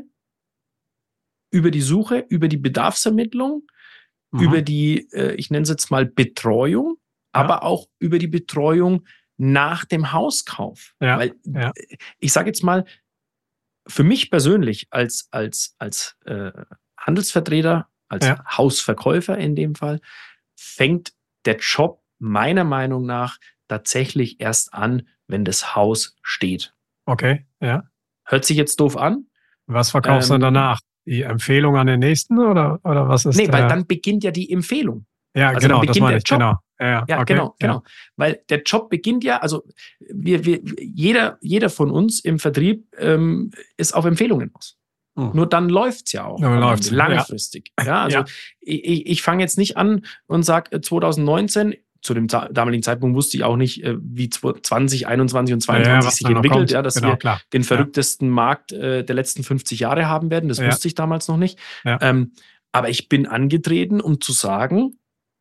über die Suche, über die Bedarfsermittlung, Mhm. über die, äh, ich nenne es jetzt mal Betreuung, Ja. aber auch über die Betreuung nach dem Hauskauf. Ja. Weil Ja. ich sage jetzt mal, für mich persönlich als, als, als äh, Handelsvertreter, als Ja. Hausverkäufer in dem Fall, fängt der Job meiner Meinung nach tatsächlich erst an, wenn das Haus steht. Okay. Ja. Hört sich jetzt doof an? Was verkaufst Ähm, du danach? Die Empfehlung an den nächsten oder, oder was ist Nee, weil der? dann beginnt ja die Empfehlung. Ja, also genau, dann das beginnt meine der ich. Job. Genau. Ja, ja, Ja, okay. genau, Ja. genau. Weil der Job beginnt ja, also wir, wir, jeder, jeder von uns im Vertrieb ähm, ist auf Empfehlungen aus. Hm. Nur dann läuft's ja auch. Nur am läuft's, Ende, langfristig. Ja, ja also Ja. ich, ich fange jetzt nicht an und sage zwanzig neunzehn, zu dem za- damaligen Zeitpunkt wusste ich auch nicht, äh, wie zwanzig einundzwanzig und Ja, ja, zweiundzwanzig was sich da noch entwickelt, kommt. ja, dass Genau, wir klar. den Ja. verrücktesten Markt äh, der letzten fünfzig Jahre haben werden. Das Ja. wusste ich damals noch nicht. Ja. Ähm, aber ich bin angetreten, um zu sagen,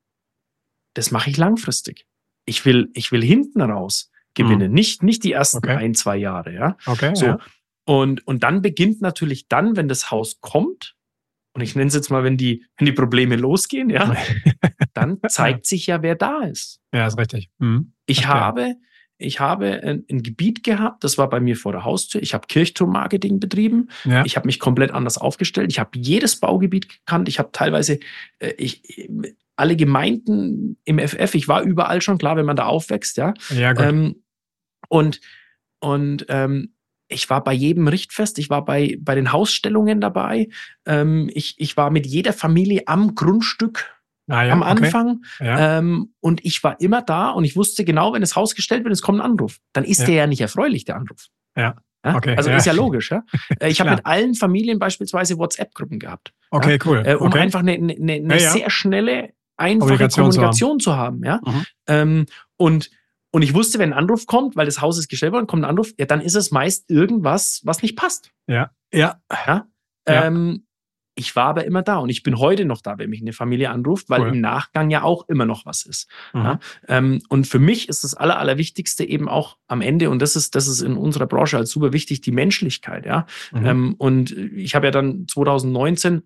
das mache ich langfristig. Ich will, ich will hinten raus gewinnen, Mhm. nicht, nicht die ersten Okay. ein, zwei Jahre. Ja? Okay. So. Ja. Und, und dann beginnt natürlich dann, wenn das Haus kommt, und ich nenne es jetzt mal, wenn die, wenn die Probleme losgehen, ja, dann zeigt sich ja, wer da ist. Ja, ist richtig. Mhm. Ich Verstehe. habe, ich habe ein, ein Gebiet gehabt, das war bei mir vor der Haustür. Ich habe Kirchturmmarketing betrieben. Ja. Ich habe mich komplett anders aufgestellt. Ich habe jedes Baugebiet gekannt. Ich habe teilweise äh, ich, alle Gemeinden im F F. Ich war überall schon, klar, wenn man da aufwächst, ja. Ja, gut. Ähm, und und ähm, ich war bei jedem Richtfest, ich war bei, bei den Hausstellungen dabei. Ähm, ich, ich war mit jeder Familie am Grundstück Ah, ja, am okay. Anfang. Ja. Ähm, und ich war immer da und ich wusste genau, wenn das Haus gestellt wird, es kommt ein Anruf. Dann ist Ja. der ja nicht erfreulich, der Anruf. Ja. Ja? Okay, Also ja. ist ja logisch. Ja? Äh, Ich habe Klar. mit allen Familien beispielsweise WhatsApp-Gruppen gehabt. Okay, ja? cool. Äh, um Okay. einfach eine, eine, eine Ja, ja. sehr schnelle, einfache Kommunikation Kommunikation, zu zu haben. Ja? Mhm. Ähm, und, und ich wusste, wenn ein Anruf kommt, weil das Haus ist gestellt worden, kommt ein Anruf, ja, dann ist es meist irgendwas, was nicht passt. Ja. Ja. Ja? Ja. Ähm, ich war aber immer da und ich bin heute noch da, wenn mich eine Familie anruft, weil Cool. im Nachgang ja auch immer noch was ist. Mhm. Ja? Ähm, und für mich ist das Aller, Allerwichtigste eben auch am Ende, und das ist, das ist in unserer Branche als super wichtig, die Menschlichkeit. Ja? Mhm. Ähm, und ich habe ja dann zwanzig neunzehn,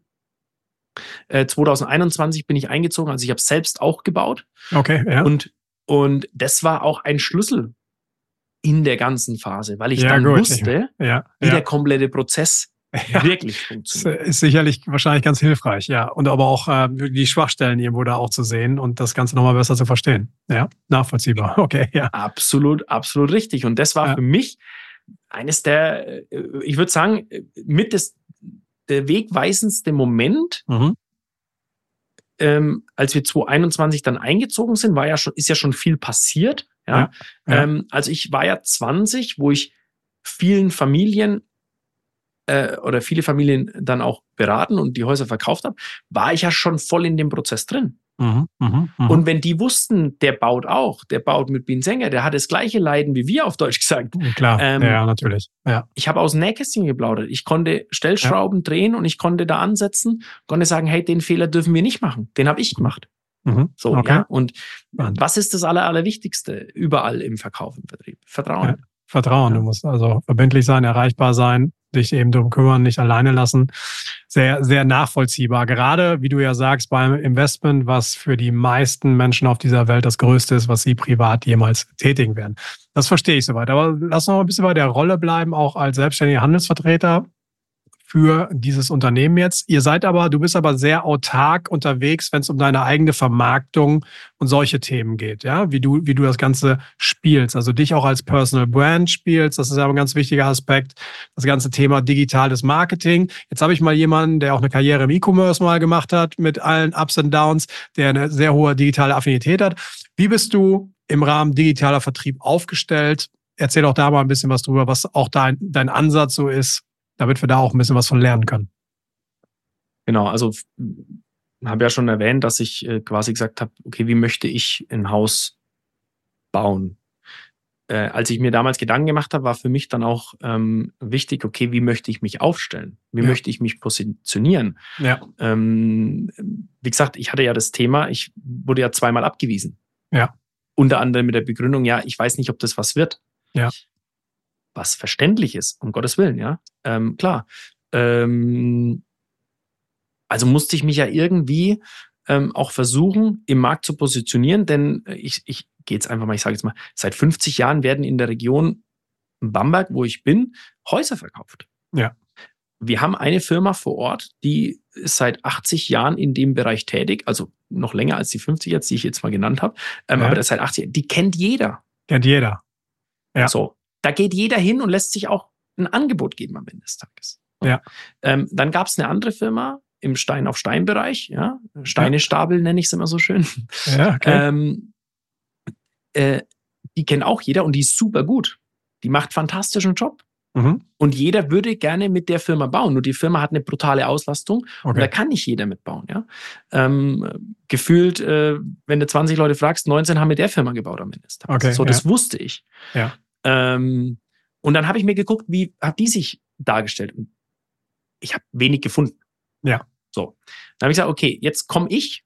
äh, zwanzig einundzwanzig bin ich eingezogen, also ich habe selbst auch gebaut. Okay, ja. Und, und das war auch ein Schlüssel in der ganzen Phase, weil ich Ja, dann gut. wusste, Ja. wie Ja. der komplette Prozess Ja. wirklich Das funktioniert. ist sicherlich wahrscheinlich ganz hilfreich, ja. Und aber auch äh, die Schwachstellen irgendwo da auch zu sehen und das Ganze nochmal besser zu verstehen. Ja, nachvollziehbar. Okay, ja. Absolut, absolut richtig. Und das war Ja. für mich eines der, äh, ich würde sagen, mit des, der wegweisendste Moment, Mhm. ähm, als wir zwanzig einundzwanzig dann eingezogen sind, war ja schon, ist ja schon viel passiert. Ja? Ja, ja. Ähm, also ich war ja zwanzig, wo ich vielen Familien äh, oder viele Familien dann auch beraten und die Häuser verkauft habe, war ich ja schon voll in dem Prozess drin. Mhm, mh, mh. Und wenn die wussten, der baut auch, der baut mit Bienensänger, der hat das gleiche Leiden wie wir, auf Deutsch gesagt. Klar, Ähm, ja, natürlich. Ja. Ich habe aus dem Nähkästchen geplaudert. Ich konnte Stellschrauben ja. drehen und ich konnte da ansetzen, konnte sagen, hey, den Fehler dürfen wir nicht machen. Den habe ich gemacht. Mhm. So, okay. ja. Und was ist das Aller, Allerwichtigste überall im Verkauf, im Vertrieb? Vertrauen. Ja. Vertrauen. Ja. Du musst also verbindlich sein, erreichbar sein, dich eben darum kümmern, nicht alleine lassen. Sehr, sehr nachvollziehbar. Gerade, wie du ja sagst, beim Investment, was für die meisten Menschen auf dieser Welt das Größte ist, was sie privat jemals tätigen werden. Das verstehe ich soweit. Aber lass noch mal ein bisschen bei der Rolle bleiben, auch als selbstständiger Handelsvertreter für dieses Unternehmen jetzt. Ihr seid aber, du bist aber sehr autark unterwegs, wenn es um deine eigene Vermarktung und solche Themen geht, ja, wie du, wie du das Ganze spielst, also dich auch als Personal Brand spielst, das ist ja ein ganz wichtiger Aspekt, das ganze Thema digitales Marketing. Jetzt habe ich mal jemanden, der auch eine Karriere im E-Commerce mal gemacht hat, mit allen Ups und Downs, der eine sehr hohe digitale Affinität hat. Wie bist du im Rahmen digitaler Vertrieb aufgestellt? Erzähl auch da mal ein bisschen was drüber, was auch dein, dein Ansatz so ist, damit wir da auch ein bisschen was von lernen können. Genau, also habe ja schon erwähnt, dass ich äh, quasi gesagt habe, okay, wie möchte ich ein Haus bauen? Äh, als ich mir damals Gedanken gemacht habe, war für mich dann auch ähm, wichtig, okay, wie möchte ich mich aufstellen? Wie ja. möchte ich mich positionieren? Ja. Ähm, wie gesagt, ich hatte ja das Thema, ich wurde ja zweimal abgewiesen. Ja. Unter anderem mit der Begründung, ja, ich weiß nicht, ob das was wird. Ja. Was verständlich ist, um Gottes Willen, ja. Ähm, klar. Ähm, also musste ich mich ja irgendwie ähm, auch versuchen, im Markt zu positionieren, denn ich, ich gehe jetzt einfach mal, ich sage jetzt mal, seit fünfzig Jahren werden in der Region Bamberg, wo ich bin, Häuser verkauft. Ja. Wir haben eine Firma vor Ort, die ist seit achtzig Jahren in dem Bereich tätig, also noch länger als die fünfzig jetzt, die ich jetzt mal genannt habe, ähm, ja. aber das seit achtzig Jahren, die kennt jeder. Kennt jeder. Ja. So. Da geht jeder hin und lässt sich auch ein Angebot geben am Ende des Tages. Ja. Ähm, dann gab es eine andere Firma im Stein-auf-Stein-Bereich, ja, Steine-Stapel nenne ich es immer so schön. Ja, okay. Ähm, äh, die kennt auch jeder und die ist super gut. Die macht fantastischen Job. Mhm. Und jeder würde gerne mit der Firma bauen. Nur die Firma hat eine brutale Auslastung Okay. und da kann nicht jeder mitbauen. Ja? Ähm, gefühlt, äh, wenn du zwanzig Leute fragst, neunzehn haben mit der Firma gebaut am Ende des Tages. Okay, so, ja. das wusste ich. Ja. Ähm, und dann habe ich mir geguckt, wie hat die sich dargestellt? Und ich habe wenig gefunden. Ja. So. Dann habe ich gesagt, okay, jetzt komme ich.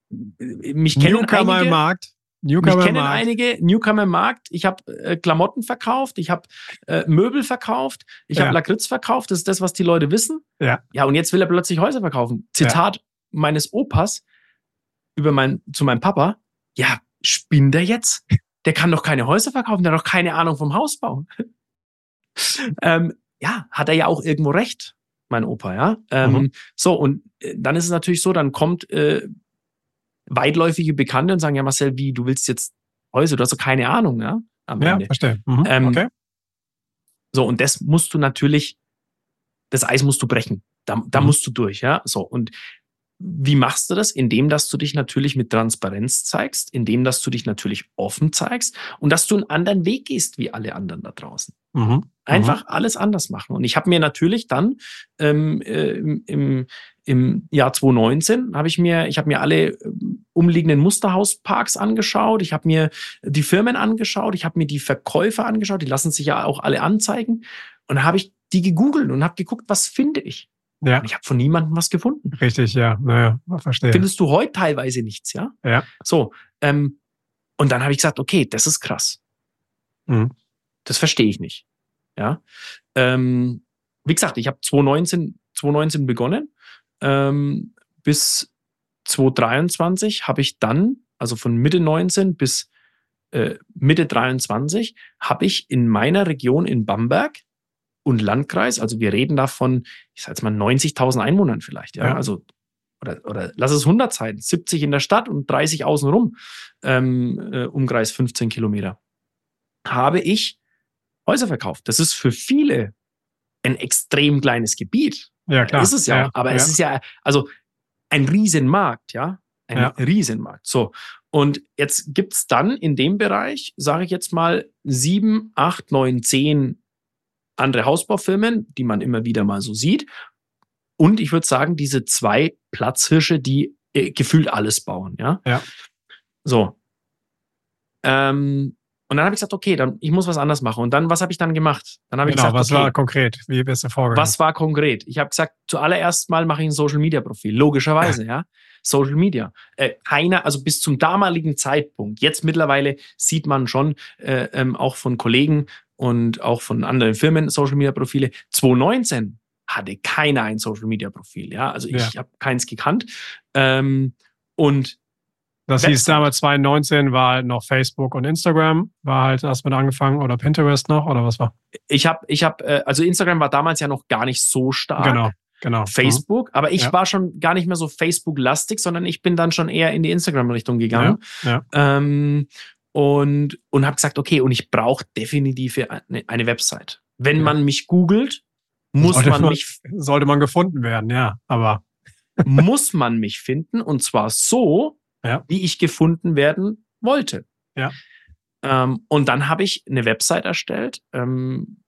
Mich kennen Newcomer einige, im Markt. mich Newcomer im kennen Markt. einige Newcomer im Markt. Ich habe äh, Klamotten verkauft, ich habe äh, Möbel verkauft, ich Ja. habe Lakritz verkauft. Das ist das, was die Leute wissen. Ja. Ja, und jetzt will er plötzlich Häuser verkaufen. Zitat meines Opas über mein, zu meinem Papa. Ja, spinnt der jetzt? Der kann doch keine Häuser verkaufen, der hat doch keine Ahnung vom Hausbau. ähm, ja, hat er ja auch irgendwo recht, mein Opa, ja. Ähm, Mhm. So, und äh, dann ist es natürlich so, dann kommt äh, weitläufige Bekannte und sagen, ja Marcel, wie, du willst jetzt Häuser, du hast doch keine Ahnung, ja, am Ja, Ende. verstehe. Mhm. Ähm, Okay. So, und das musst du natürlich, das Eis musst du brechen. Da, da Mhm. musst du durch, ja. So, und wie machst du das? Indem, dass du dich natürlich mit Transparenz zeigst, indem, dass du dich natürlich offen zeigst und dass du einen anderen Weg gehst wie alle anderen da draußen. Mhm. Einfach Mhm. alles anders machen. Und ich habe mir natürlich dann ähm, äh, im, im, im Jahr zwanzig neunzehn habe ich mir, ich habe mir alle ähm, umliegenden Musterhausparks angeschaut, ich habe mir die Firmen angeschaut, ich habe mir die Verkäufer angeschaut, die lassen sich ja auch alle anzeigen. Und da habe ich die gegoogelt und habe geguckt, was finde ich. Ja, Und ich habe von niemandem was gefunden. richtig, ja. Naja, verstehe. Findest du heute teilweise nichts, ja? Ja. So, ähm, und dann habe ich gesagt, okay, das ist krass. Mhm. Das verstehe ich nicht. Ja. Ähm, wie gesagt, ich habe zwanzig neunzehn, zwanzig neunzehn begonnen. Ähm, bis zwanzig dreiundzwanzig habe ich dann, also von Mitte neunzehn bis äh, Mitte dreiundzwanzig, habe ich in meiner Region in Bamberg und Landkreis, also wir reden da von, ich sage jetzt mal neunzigtausend Einwohnern vielleicht, ja, Ja. also oder, oder lass es hundert sein, siebzig in der Stadt und dreißig außenrum, ähm, äh, Umkreis fünfzehn Kilometer, habe ich Häuser verkauft. Das ist für viele ein extrem kleines Gebiet. Ja, klar. Ist es ja, Ja, auch. Aber ja. es ist ja, also ein Riesenmarkt, ja. Ein Ja. Riesenmarkt. So. Und jetzt gibt es dann in dem Bereich, sage ich jetzt mal, sieben, acht, neun, zehn andere Hausbaufirmen, die man immer wieder mal so sieht. Und ich würde sagen, diese zwei Platzhirsche, die äh, gefühlt alles bauen. Ja. Ja. So. Ähm, und dann habe ich gesagt, okay, dann ich muss was anderes machen. Und dann, was habe ich dann gemacht? Dann habe Genau, ich gesagt, was okay, war konkret? Wie bist du vorgegangen? was war konkret? Ich habe gesagt, zuallererst mal mache ich ein Social-Media-Profil. Logischerweise, ja. Social Media. Äh, keiner, also bis zum damaligen Zeitpunkt, jetzt mittlerweile sieht man schon äh, ähm, auch von Kollegen und auch von anderen Firmen Social-Media-Profile. zwanzig neunzehn hatte keiner ein Social-Media-Profil, ja. Also ich Ja. habe keins gekannt. Ähm, und Das hieß Website. damals zwanzig neunzehn war halt noch Facebook und Instagram, war halt erst mit angefangen oder Pinterest noch oder was war? Ich habe, ich habe, äh, also Instagram war damals ja noch gar nicht so stark. Genau, genau. Facebook, aber ich Ja. war schon gar nicht mehr so Facebook-lastig, sondern ich bin dann schon eher in die Instagram-Richtung gegangen. Ja, ja. Ähm, und und habe gesagt, okay, und ich brauche definitiv eine, eine Website. Wenn Ja. man mich googelt, muss sollte man man, mich sollte man gefunden werden, ja, aber muss man mich finden, und zwar so, ja. wie ich gefunden werden wollte. Ja. Ähm, und dann habe ich eine Website erstellt. Ähm,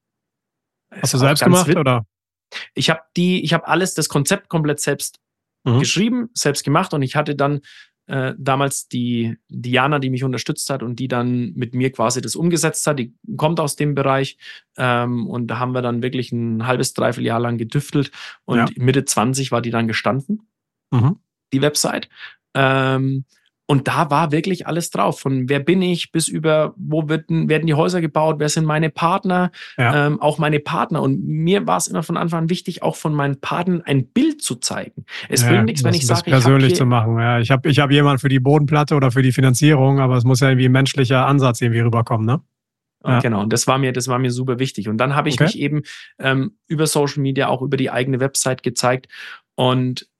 Hast du auch selbst ganz gemacht wit- oder? Ich habe die, ich habe alles, das Konzept komplett selbst Mhm. geschrieben, selbst gemacht, und ich hatte dann äh, damals die Diana, die mich unterstützt hat und die dann mit mir quasi das umgesetzt hat. Die kommt aus dem Bereich ähm, und da haben wir dann wirklich ein halbes, dreiviertel Jahr lang getüftelt und Ja. Mitte zwanzig war die dann gestanden, Mhm. die Website. Ähm, und da war wirklich alles drauf, von wer bin ich bis über, wo wird, werden die Häuser gebaut, wer sind meine Partner, Ja. ähm, auch meine Partner. Und mir war es immer von Anfang an wichtig, auch von meinen Partnern ein Bild zu zeigen. Es Ja, bringt nichts, wenn das ich ein bisschen sage, ich habe persönlich hier, zu machen. Ja, ich habe ich hab jemanden für die Bodenplatte oder für die Finanzierung, aber es muss ja irgendwie ein menschlicher Ansatz irgendwie rüberkommen, ne? Ja. Genau, und das war mir, das war mir super wichtig. Und dann habe ich Okay. mich eben ähm, über Social Media, auch über die eigene Website gezeigt. Und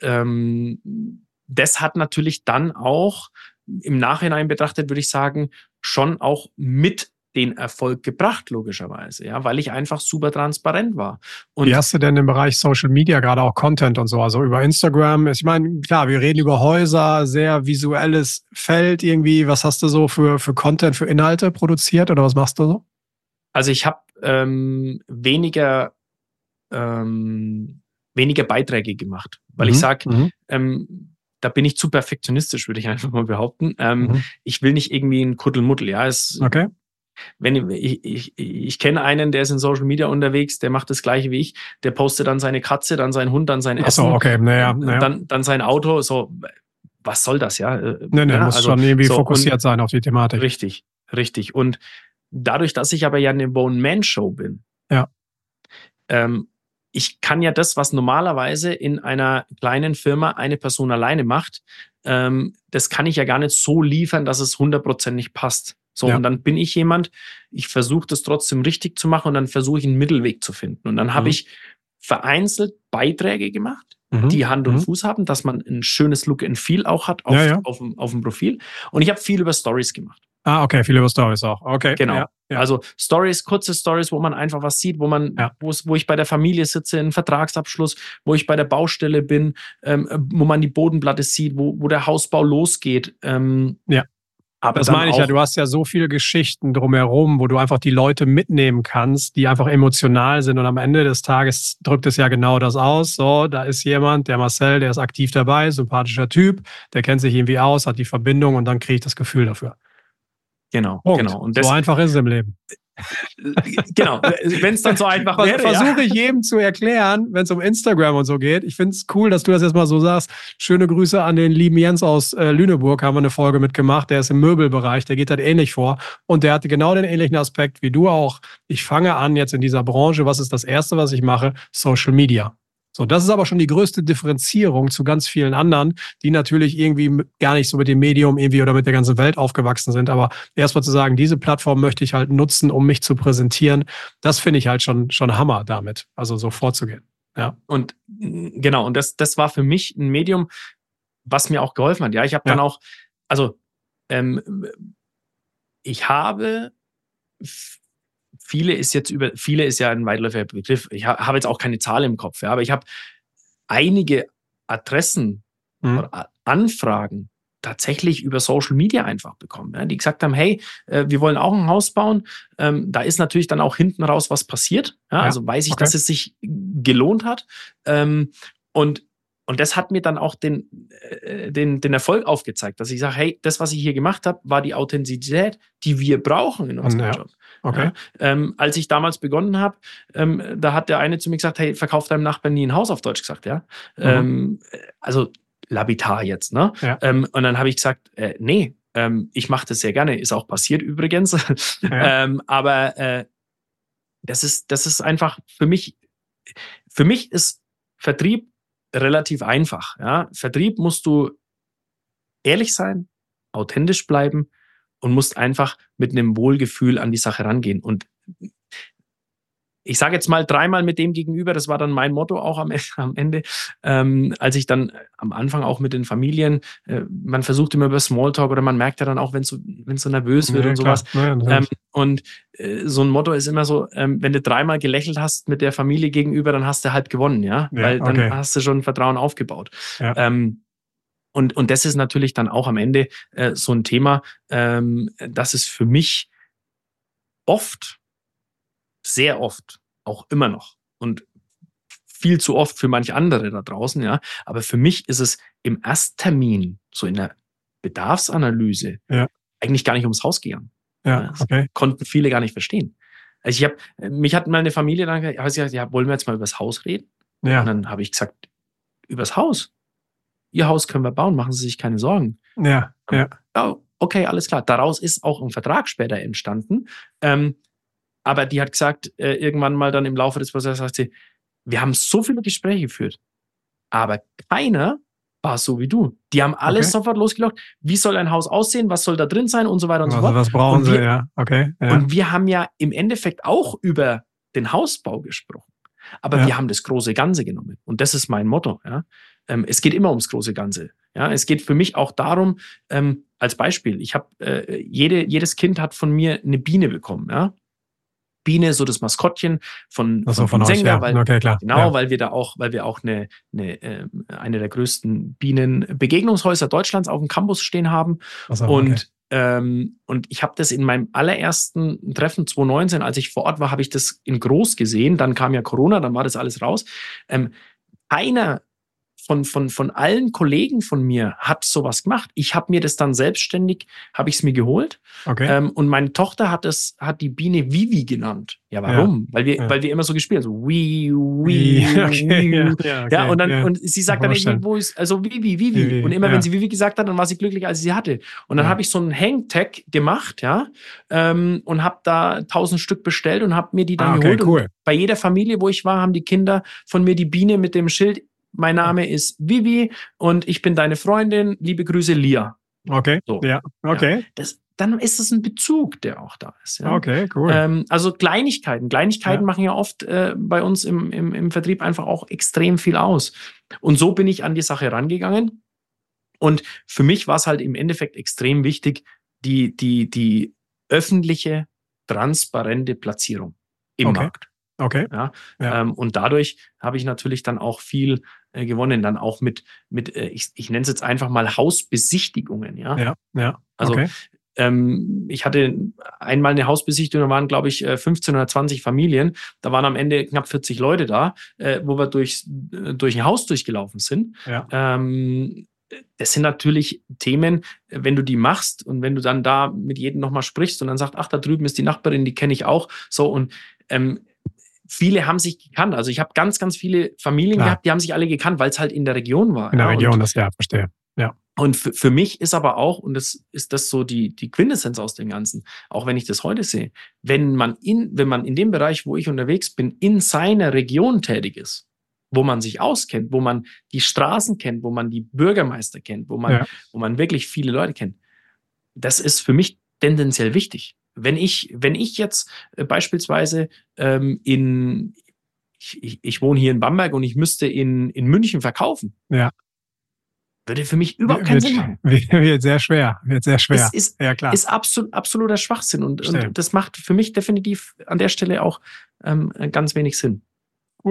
ähm, das hat natürlich dann auch im Nachhinein betrachtet, würde ich sagen, schon auch mit den Erfolg gebracht, logischerweise, ja, weil ich einfach super transparent war. Und Wie hast du denn im Bereich Social Media gerade auch Content und so, also über Instagram? Ich meine, klar, wir reden über Häuser, sehr visuelles Feld irgendwie. Was hast du so für, für Content, für Inhalte produziert oder was machst du so? Also ich habe ähm, weniger, ähm, weniger Beiträge gemacht, weil Mhm, ich sage, mhm, ähm, da bin ich zu perfektionistisch, würde ich einfach mal behaupten. Ähm, mhm. Ich will nicht irgendwie ein Kuddelmuddel. Ja, es, Okay. wenn ich, ich, ich kenne einen, der ist in Social Media unterwegs, der macht das Gleiche wie ich. Der postet dann seine Katze, dann sein Hund, dann sein Ach so, Essen, okay, naja, äh, naja. dann, dann sein Auto. So, was soll das, ja? Äh, Nee, nee, ja, muss also, schon irgendwie so, fokussiert und, sein auf die Thematik. Richtig, richtig. Und dadurch, dass ich aber ja eine One-Man-Show bin, Ja. ähm, ich kann ja das, was normalerweise in einer kleinen Firma eine Person alleine macht, ähm, das kann ich ja gar nicht so liefern, dass es hundert Prozent nicht passt. So, Ja. und dann bin ich jemand, ich versuche das trotzdem richtig zu machen und dann versuche ich einen Mittelweg zu finden. Und dann habe Mhm. ich vereinzelt Beiträge gemacht, Mhm. die Hand und Mhm. Fuß haben, dass man ein schönes Look and Feel auch hat auf, Ja, ja. auf, dem, auf dem Profil. Und ich habe viel über Stories gemacht. Ah, okay, viele über Stories auch. Okay. Genau. Ja, ja. Also Stories, kurze Stories, wo man einfach was sieht, wo man, Ja. wo es, wo ich bei der Familie sitze, einen Vertragsabschluss, wo ich bei der Baustelle bin, ähm, wo man die Bodenplatte sieht, wo, wo der Hausbau losgeht. Ähm, Ja. aber Das dann meine ich auch, ja, du hast ja so viele Geschichten drumherum, wo du einfach die Leute mitnehmen kannst, die einfach emotional sind und am Ende des Tages drückt es ja genau das aus. So, da ist jemand, der Marcel, der ist aktiv dabei, sympathischer Typ, der kennt sich irgendwie aus, hat die Verbindung und dann kriege ich das Gefühl dafür. Genau, Punkt. genau. Und so das, einfach ist es im Leben. genau, wenn es dann so einfach Vers wäre. Versuche ja. ich jedem zu erklären, wenn es um Instagram und so geht. Ich finde es cool, dass du das jetzt mal so sagst. Schöne Grüße an den lieben Jens aus äh, Lüneburg, haben wir eine Folge mitgemacht. Der ist im Möbelbereich, der geht halt ähnlich vor. Und der hatte genau den ähnlichen Aspekt wie du auch. Ich fange an jetzt in dieser Branche, was ist das Erste, was ich mache? Social Media. So, das ist aber schon die größte Differenzierung zu ganz vielen anderen, die natürlich irgendwie gar nicht so mit dem Medium irgendwie oder mit der ganzen Welt aufgewachsen sind. Aber erstmal zu sagen, diese Plattform möchte ich halt nutzen, um mich zu präsentieren, das finde ich halt schon, schon Hammer damit, also so vorzugehen. Ja. Und mm, genau, und das, das war für mich ein Medium, was mir auch geholfen hat. Ja, ich habe dann Ja. auch, also ähm, ich habe Viele ist jetzt über, viele ist ja ein weitläufiger Begriff. Ich ha, habe jetzt auch keine Zahl im Kopf, ja, aber ich habe einige Adressen Mhm. oder Anfragen tatsächlich über Social Media einfach bekommen, ja, die gesagt haben, hey, äh, wir wollen auch ein Haus bauen. Ähm, da ist natürlich dann auch hinten raus was passiert. Ja, Ja, also weiß ich, okay. dass es sich gelohnt hat. Ähm, und, und das hat mir dann auch den, äh, den, den Erfolg aufgezeigt, dass ich sage, hey, das, was ich hier gemacht habe, war die Authentizität, die wir brauchen in unserem Ja, Job. okay. Ja, ähm, als ich damals begonnen habe, ähm, da hat der eine zu mir gesagt, hey, verkauf deinem Nachbarn nie ein Haus, auf Deutsch gesagt. Ja, Mhm. ähm, also Labitar jetzt, ne? Ja. Ähm, und dann habe ich gesagt, äh, nee, ähm, ich mache das sehr gerne, ist auch passiert übrigens. Ja. ähm, aber äh, das ist, das ist einfach für mich, für mich ist Vertrieb relativ einfach. Ja? Vertrieb musst du ehrlich sein, authentisch bleiben und musst einfach mit einem Wohlgefühl an die Sache rangehen. Und ich sage jetzt mal dreimal mit dem gegenüber, das war dann mein Motto auch am, am Ende, ähm, als ich dann am Anfang auch mit den Familien, äh, man versucht immer über Smalltalk oder man merkt ja dann auch, wenn es so, wenn's so nervös wird Ja, und klar. sowas. Ja, ähm, und äh, so ein Motto ist immer so, ähm, wenn du dreimal gelächelt hast mit der Familie gegenüber, dann hast du halt gewonnen, ja, Ja, weil dann okay. hast du schon Vertrauen aufgebaut. Ja. Ähm, und, und das ist natürlich dann auch am Ende äh, so ein Thema, ähm, das ist für mich oft, sehr oft, auch immer noch und viel zu oft für manche andere da draußen, ja. Aber für mich ist es im Ersttermin, so in der Bedarfsanalyse, Ja. eigentlich gar nicht ums Haus gegangen. Ja, Das okay. konnten viele gar nicht verstehen. Also ich habe, mich hat meine Familie dann gesagt, ja, wollen wir jetzt mal über das Haus reden? Ja. Und dann habe ich gesagt, übers Haus? Ihr Haus können wir bauen, machen Sie sich keine Sorgen. Ja, ja. Ja, okay, alles klar. Daraus ist auch ein Vertrag später entstanden. Ähm, aber die hat gesagt, äh, irgendwann mal dann im Laufe des Prozesses, sagt sie, wir haben so viele Gespräche geführt, aber keiner war so wie du. Die haben alles Okay. sofort losgelockt. Wie soll ein Haus aussehen? Was soll da drin sein? Und so weiter und so Also, fort. was brauchen Und Sie? wir, Ja, okay. Ja. und wir haben ja im Endeffekt auch über den Hausbau gesprochen. Aber Ja. wir haben das große Ganze genommen. Und das ist mein Motto. Ja. Ähm, es geht immer ums große Ganze. Ja. Es geht für mich auch darum, ähm, als Beispiel, ich habe, äh, jede, jedes Kind hat von mir eine Biene bekommen. Ja. Biene, so das Maskottchen von, Ach so, von, von euch, Senga, ja. weil, Okay, klar. genau, Ja. weil wir da auch, weil wir auch eine, eine, äh, eine der größten Bienenbegegnungshäuser Deutschlands auf dem Campus stehen haben. Ach so, okay. Und, ähm, und ich habe das in meinem allerersten Treffen zwanzig neunzehn, als ich vor Ort war, habe ich das in groß gesehen. Dann kam ja Corona, dann war das alles raus. Ähm, keiner von, von, von allen Kollegen von mir hat sowas gemacht. Ich habe mir das dann selbstständig, habe ich es mir geholt. Okay. Ähm, und meine Tochter hat es, hat die Biene Vivi genannt. Ja, warum? Ja, weil wir, ja. weil wir immer so gespielt haben. So, Wii, Wii, okay, Wii. ja, ja, okay, ja, und dann, ja. und sie sagt dann irgendwie, wo ist, also Vivi, Vivi. Vivi, und immer ja. wenn sie Vivi gesagt hat, dann war sie glücklich, als sie sie hatte. Und dann ja. habe ich so einen Hangtag gemacht, ja, ähm, und habe da tausend Stück bestellt und habe mir die dann ah, okay, geholt. Cool. Und bei jeder Familie, wo ich war, haben die Kinder von mir die Biene mit dem Schild: Mein Name ist Vivi und ich bin deine Freundin. Liebe Grüße, Lia. Okay, so. ja, okay. Ja, das, dann ist es ein Bezug, der auch da ist. Ja? Okay, cool. Ähm, also Kleinigkeiten. Kleinigkeiten ja. machen ja oft äh, bei uns im, im, im Vertrieb einfach auch extrem viel aus. Und so bin ich an die Sache rangegangen. Und für mich war es halt im Endeffekt extrem wichtig, die, die, die öffentliche, transparente Platzierung im okay. Markt. Okay. Ja, ja. ähm, und dadurch habe ich natürlich dann auch viel äh, gewonnen, dann auch mit, mit äh, ich, ich nenne es jetzt einfach mal Hausbesichtigungen. Ja, ja, ja. Also okay. ähm, ich hatte einmal eine Hausbesichtigung, da waren, glaube ich, fünfzehn oder zwanzig Familien. Da waren am Ende knapp vierzig Leute da, äh, wo wir durch, durch ein Haus durchgelaufen sind. Ja. Ähm, das sind natürlich Themen, wenn du die machst und wenn du dann da mit jedem nochmal sprichst und dann sagst, ach, da drüben ist die Nachbarin, die kenne ich auch. So, und ähm, viele haben sich gekannt. Also ich habe ganz, ganz viele Familien Klar. gehabt, die haben sich alle gekannt, weil es halt in der Region war. In der ja. Region, und, das ja, verstehe. Ja. Und für, für mich ist aber auch, und das ist das so die, die Quintessenz aus dem Ganzen, auch wenn ich das heute sehe, wenn man in, wenn man in dem Bereich, wo ich unterwegs bin, in seiner Region tätig ist, wo man sich auskennt, wo man die Straßen kennt, wo man die Bürgermeister kennt, wo man, ja. wo man wirklich viele Leute kennt, das ist für mich tendenziell wichtig. Wenn ich, wenn ich jetzt äh, beispielsweise ähm, in, ich, ich, ich wohne hier in Bamberg und ich müsste in, in München verkaufen, ja. würde für mich überhaupt keinen wird, Sinn machen. Wird sehr schwer, wird sehr schwer. Es ist, ja, klar. ist absolut, absoluter Schwachsinn und, und das macht für mich definitiv an der Stelle auch ähm, ganz wenig Sinn. Cool.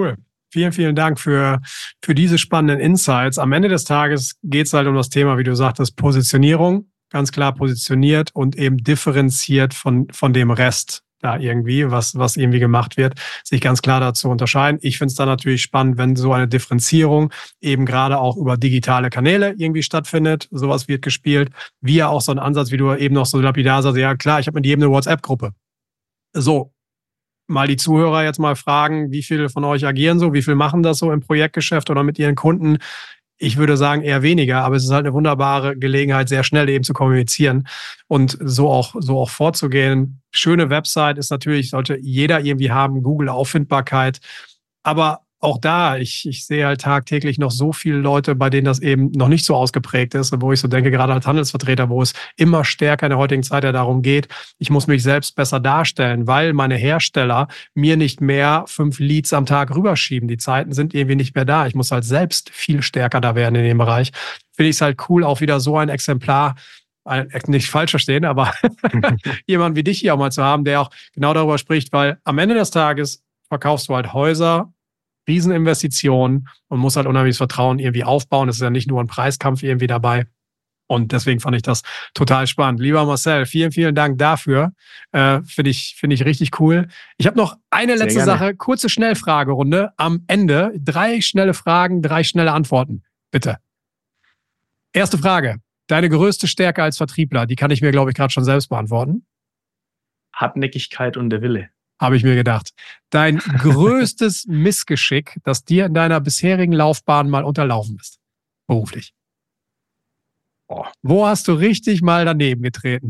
Vielen, vielen Dank für, für diese spannenden Insights. Am Ende des Tages geht es halt um das Thema, wie du sagtest, Positionierung, ganz klar positioniert und eben differenziert von, von dem Rest da irgendwie, was, was irgendwie gemacht wird, sich ganz klar dazu unterscheiden. Ich finde es dann natürlich spannend, wenn so eine Differenzierung eben gerade auch über digitale Kanäle irgendwie stattfindet. Sowas wird gespielt. Wie ja auch so ein Ansatz, wie du eben noch so lapidar sagst, ja klar, ich habe mit jedem eine WhatsApp-Gruppe. So, mal die Zuhörer jetzt mal fragen, wie viele von euch agieren so, wie viel machen das so im Projektgeschäft oder mit ihren Kunden? Ich würde sagen eher weniger, aber es ist halt eine wunderbare Gelegenheit, sehr schnell eben zu kommunizieren und so auch, so auch vorzugehen. Schöne Website ist natürlich, sollte jeder irgendwie haben, Google-Auffindbarkeit. Aber auch da, ich, ich sehe halt tagtäglich noch so viele Leute, bei denen das eben noch nicht so ausgeprägt ist, wo ich so denke, gerade als Handelsvertreter, wo es immer stärker in der heutigen Zeit ja darum geht, ich muss mich selbst besser darstellen, weil meine Hersteller mir nicht mehr fünf Leads am Tag rüberschieben. Die Zeiten sind irgendwie nicht mehr da. Ich muss halt selbst viel stärker da werden in dem Bereich. Finde ich es halt cool, auch wieder so ein Exemplar, nicht falsch verstehen, aber jemand wie dich hier auch mal zu haben, der auch genau darüber spricht, weil am Ende des Tages verkaufst du halt Häuser, Rieseninvestitionen und muss halt unheimliches Vertrauen irgendwie aufbauen. Es ist ja nicht nur ein Preiskampf irgendwie dabei. Und deswegen fand ich das total spannend. Lieber Marcel, vielen, vielen Dank dafür. Äh, finde ich, finde ich richtig cool. Ich habe noch eine letzte Sache, kurze Schnellfragerunde am Ende. Drei schnelle Fragen, drei schnelle Antworten. Bitte. Erste Frage. Deine größte Stärke als Vertriebler, die kann ich mir, glaube ich, gerade schon selbst beantworten. Hartnäckigkeit und der Wille. Habe ich mir gedacht. Dein größtes Missgeschick, das dir in deiner bisherigen Laufbahn mal unterlaufen ist, beruflich. Oh. Wo hast du richtig mal daneben getreten?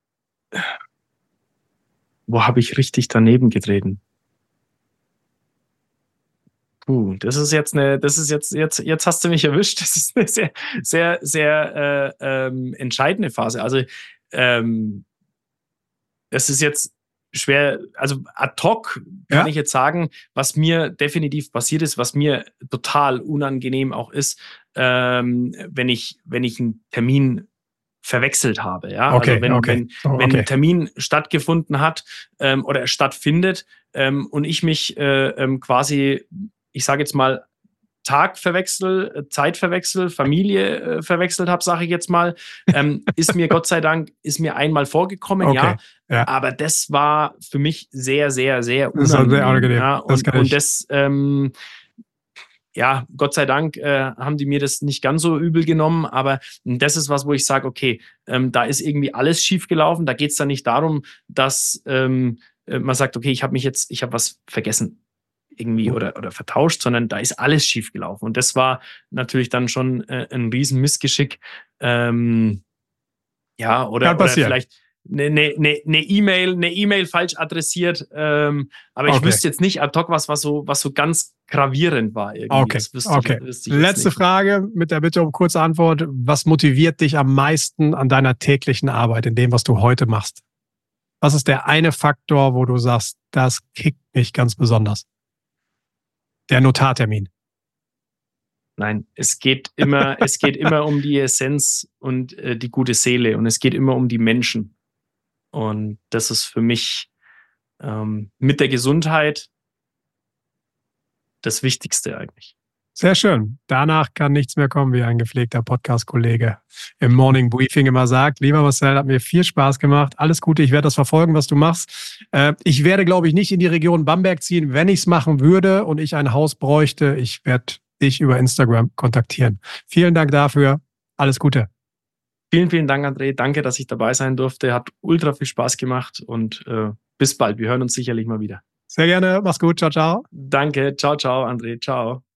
Wo habe ich richtig daneben getreten? Puh, das ist jetzt eine, das ist jetzt, jetzt, jetzt hast du mich erwischt. Das ist eine sehr, sehr, sehr äh, ähm, entscheidende Phase. Also, ähm, es ist jetzt schwer, also ad hoc kann ja. ich jetzt sagen, was mir definitiv passiert ist, was mir total unangenehm auch ist, ähm, wenn ich, wenn ich einen Termin verwechselt habe. Ja? Okay, also wenn, okay. wenn, Oh, okay. wenn ein Termin stattgefunden hat ähm, oder stattfindet ähm, und ich mich äh, ähm, quasi, ich sage jetzt mal, Tag verwechsel, Zeit verwechsel, Familie äh, verwechselt habe, sage ich jetzt mal, ähm, ist mir Gott sei Dank, ist mir einmal vorgekommen, okay, ja, ja, aber das war für mich sehr, sehr, sehr unangenehm. Sehr unangenehm. Ja, und das, und das ähm, ja, Gott sei Dank äh, haben die mir das nicht ganz so übel genommen, aber das ist was, wo ich sage, okay, ähm, da ist irgendwie alles schief gelaufen, da geht es dann nicht darum, dass ähm, man sagt, okay, ich habe mich jetzt, ich habe was vergessen irgendwie oder, oder vertauscht, sondern da ist alles schief gelaufen. Und das war natürlich dann schon äh, ein riesen Missgeschick. Ähm, ja, oder, oder vielleicht eine ne, ne, ne E-Mail, eine E-Mail falsch adressiert. Ähm, aber okay. ich wüsste jetzt nicht ad hoc was, was so, was so ganz gravierend war. Irgendwie. Okay, das wüsste okay. Ich, wüsste ich Letzte Frage mit der Bitte um kurze Antwort. Was motiviert dich am meisten an deiner täglichen Arbeit, in dem, was du heute machst? Was ist der eine Faktor, wo du sagst, das kickt mich ganz besonders? Der Notartermin. Nein, es geht immer, es geht immer um die Essenz und äh, die gute Seele und es geht immer um die Menschen. Und das ist für mich ähm, mit der Gesundheit das Wichtigste eigentlich. Sehr schön. Danach kann nichts mehr kommen, wie ein gepflegter Podcast-Kollege im Morning Briefing immer sagt. Lieber Marcel, hat mir viel Spaß gemacht. Alles Gute, ich werde das verfolgen, was du machst. Äh, ich werde, glaube ich, nicht in die Region Bamberg ziehen, wenn ich es machen würde und ich ein Haus bräuchte. Ich werde dich über Instagram kontaktieren. Vielen Dank dafür. Alles Gute. Vielen, vielen Dank, André. Danke, dass ich dabei sein durfte. Hat ultra viel Spaß gemacht und äh, bis bald. Wir hören uns sicherlich mal wieder. Sehr gerne. Mach's gut. Ciao, ciao. Danke. Ciao, ciao, André. Ciao.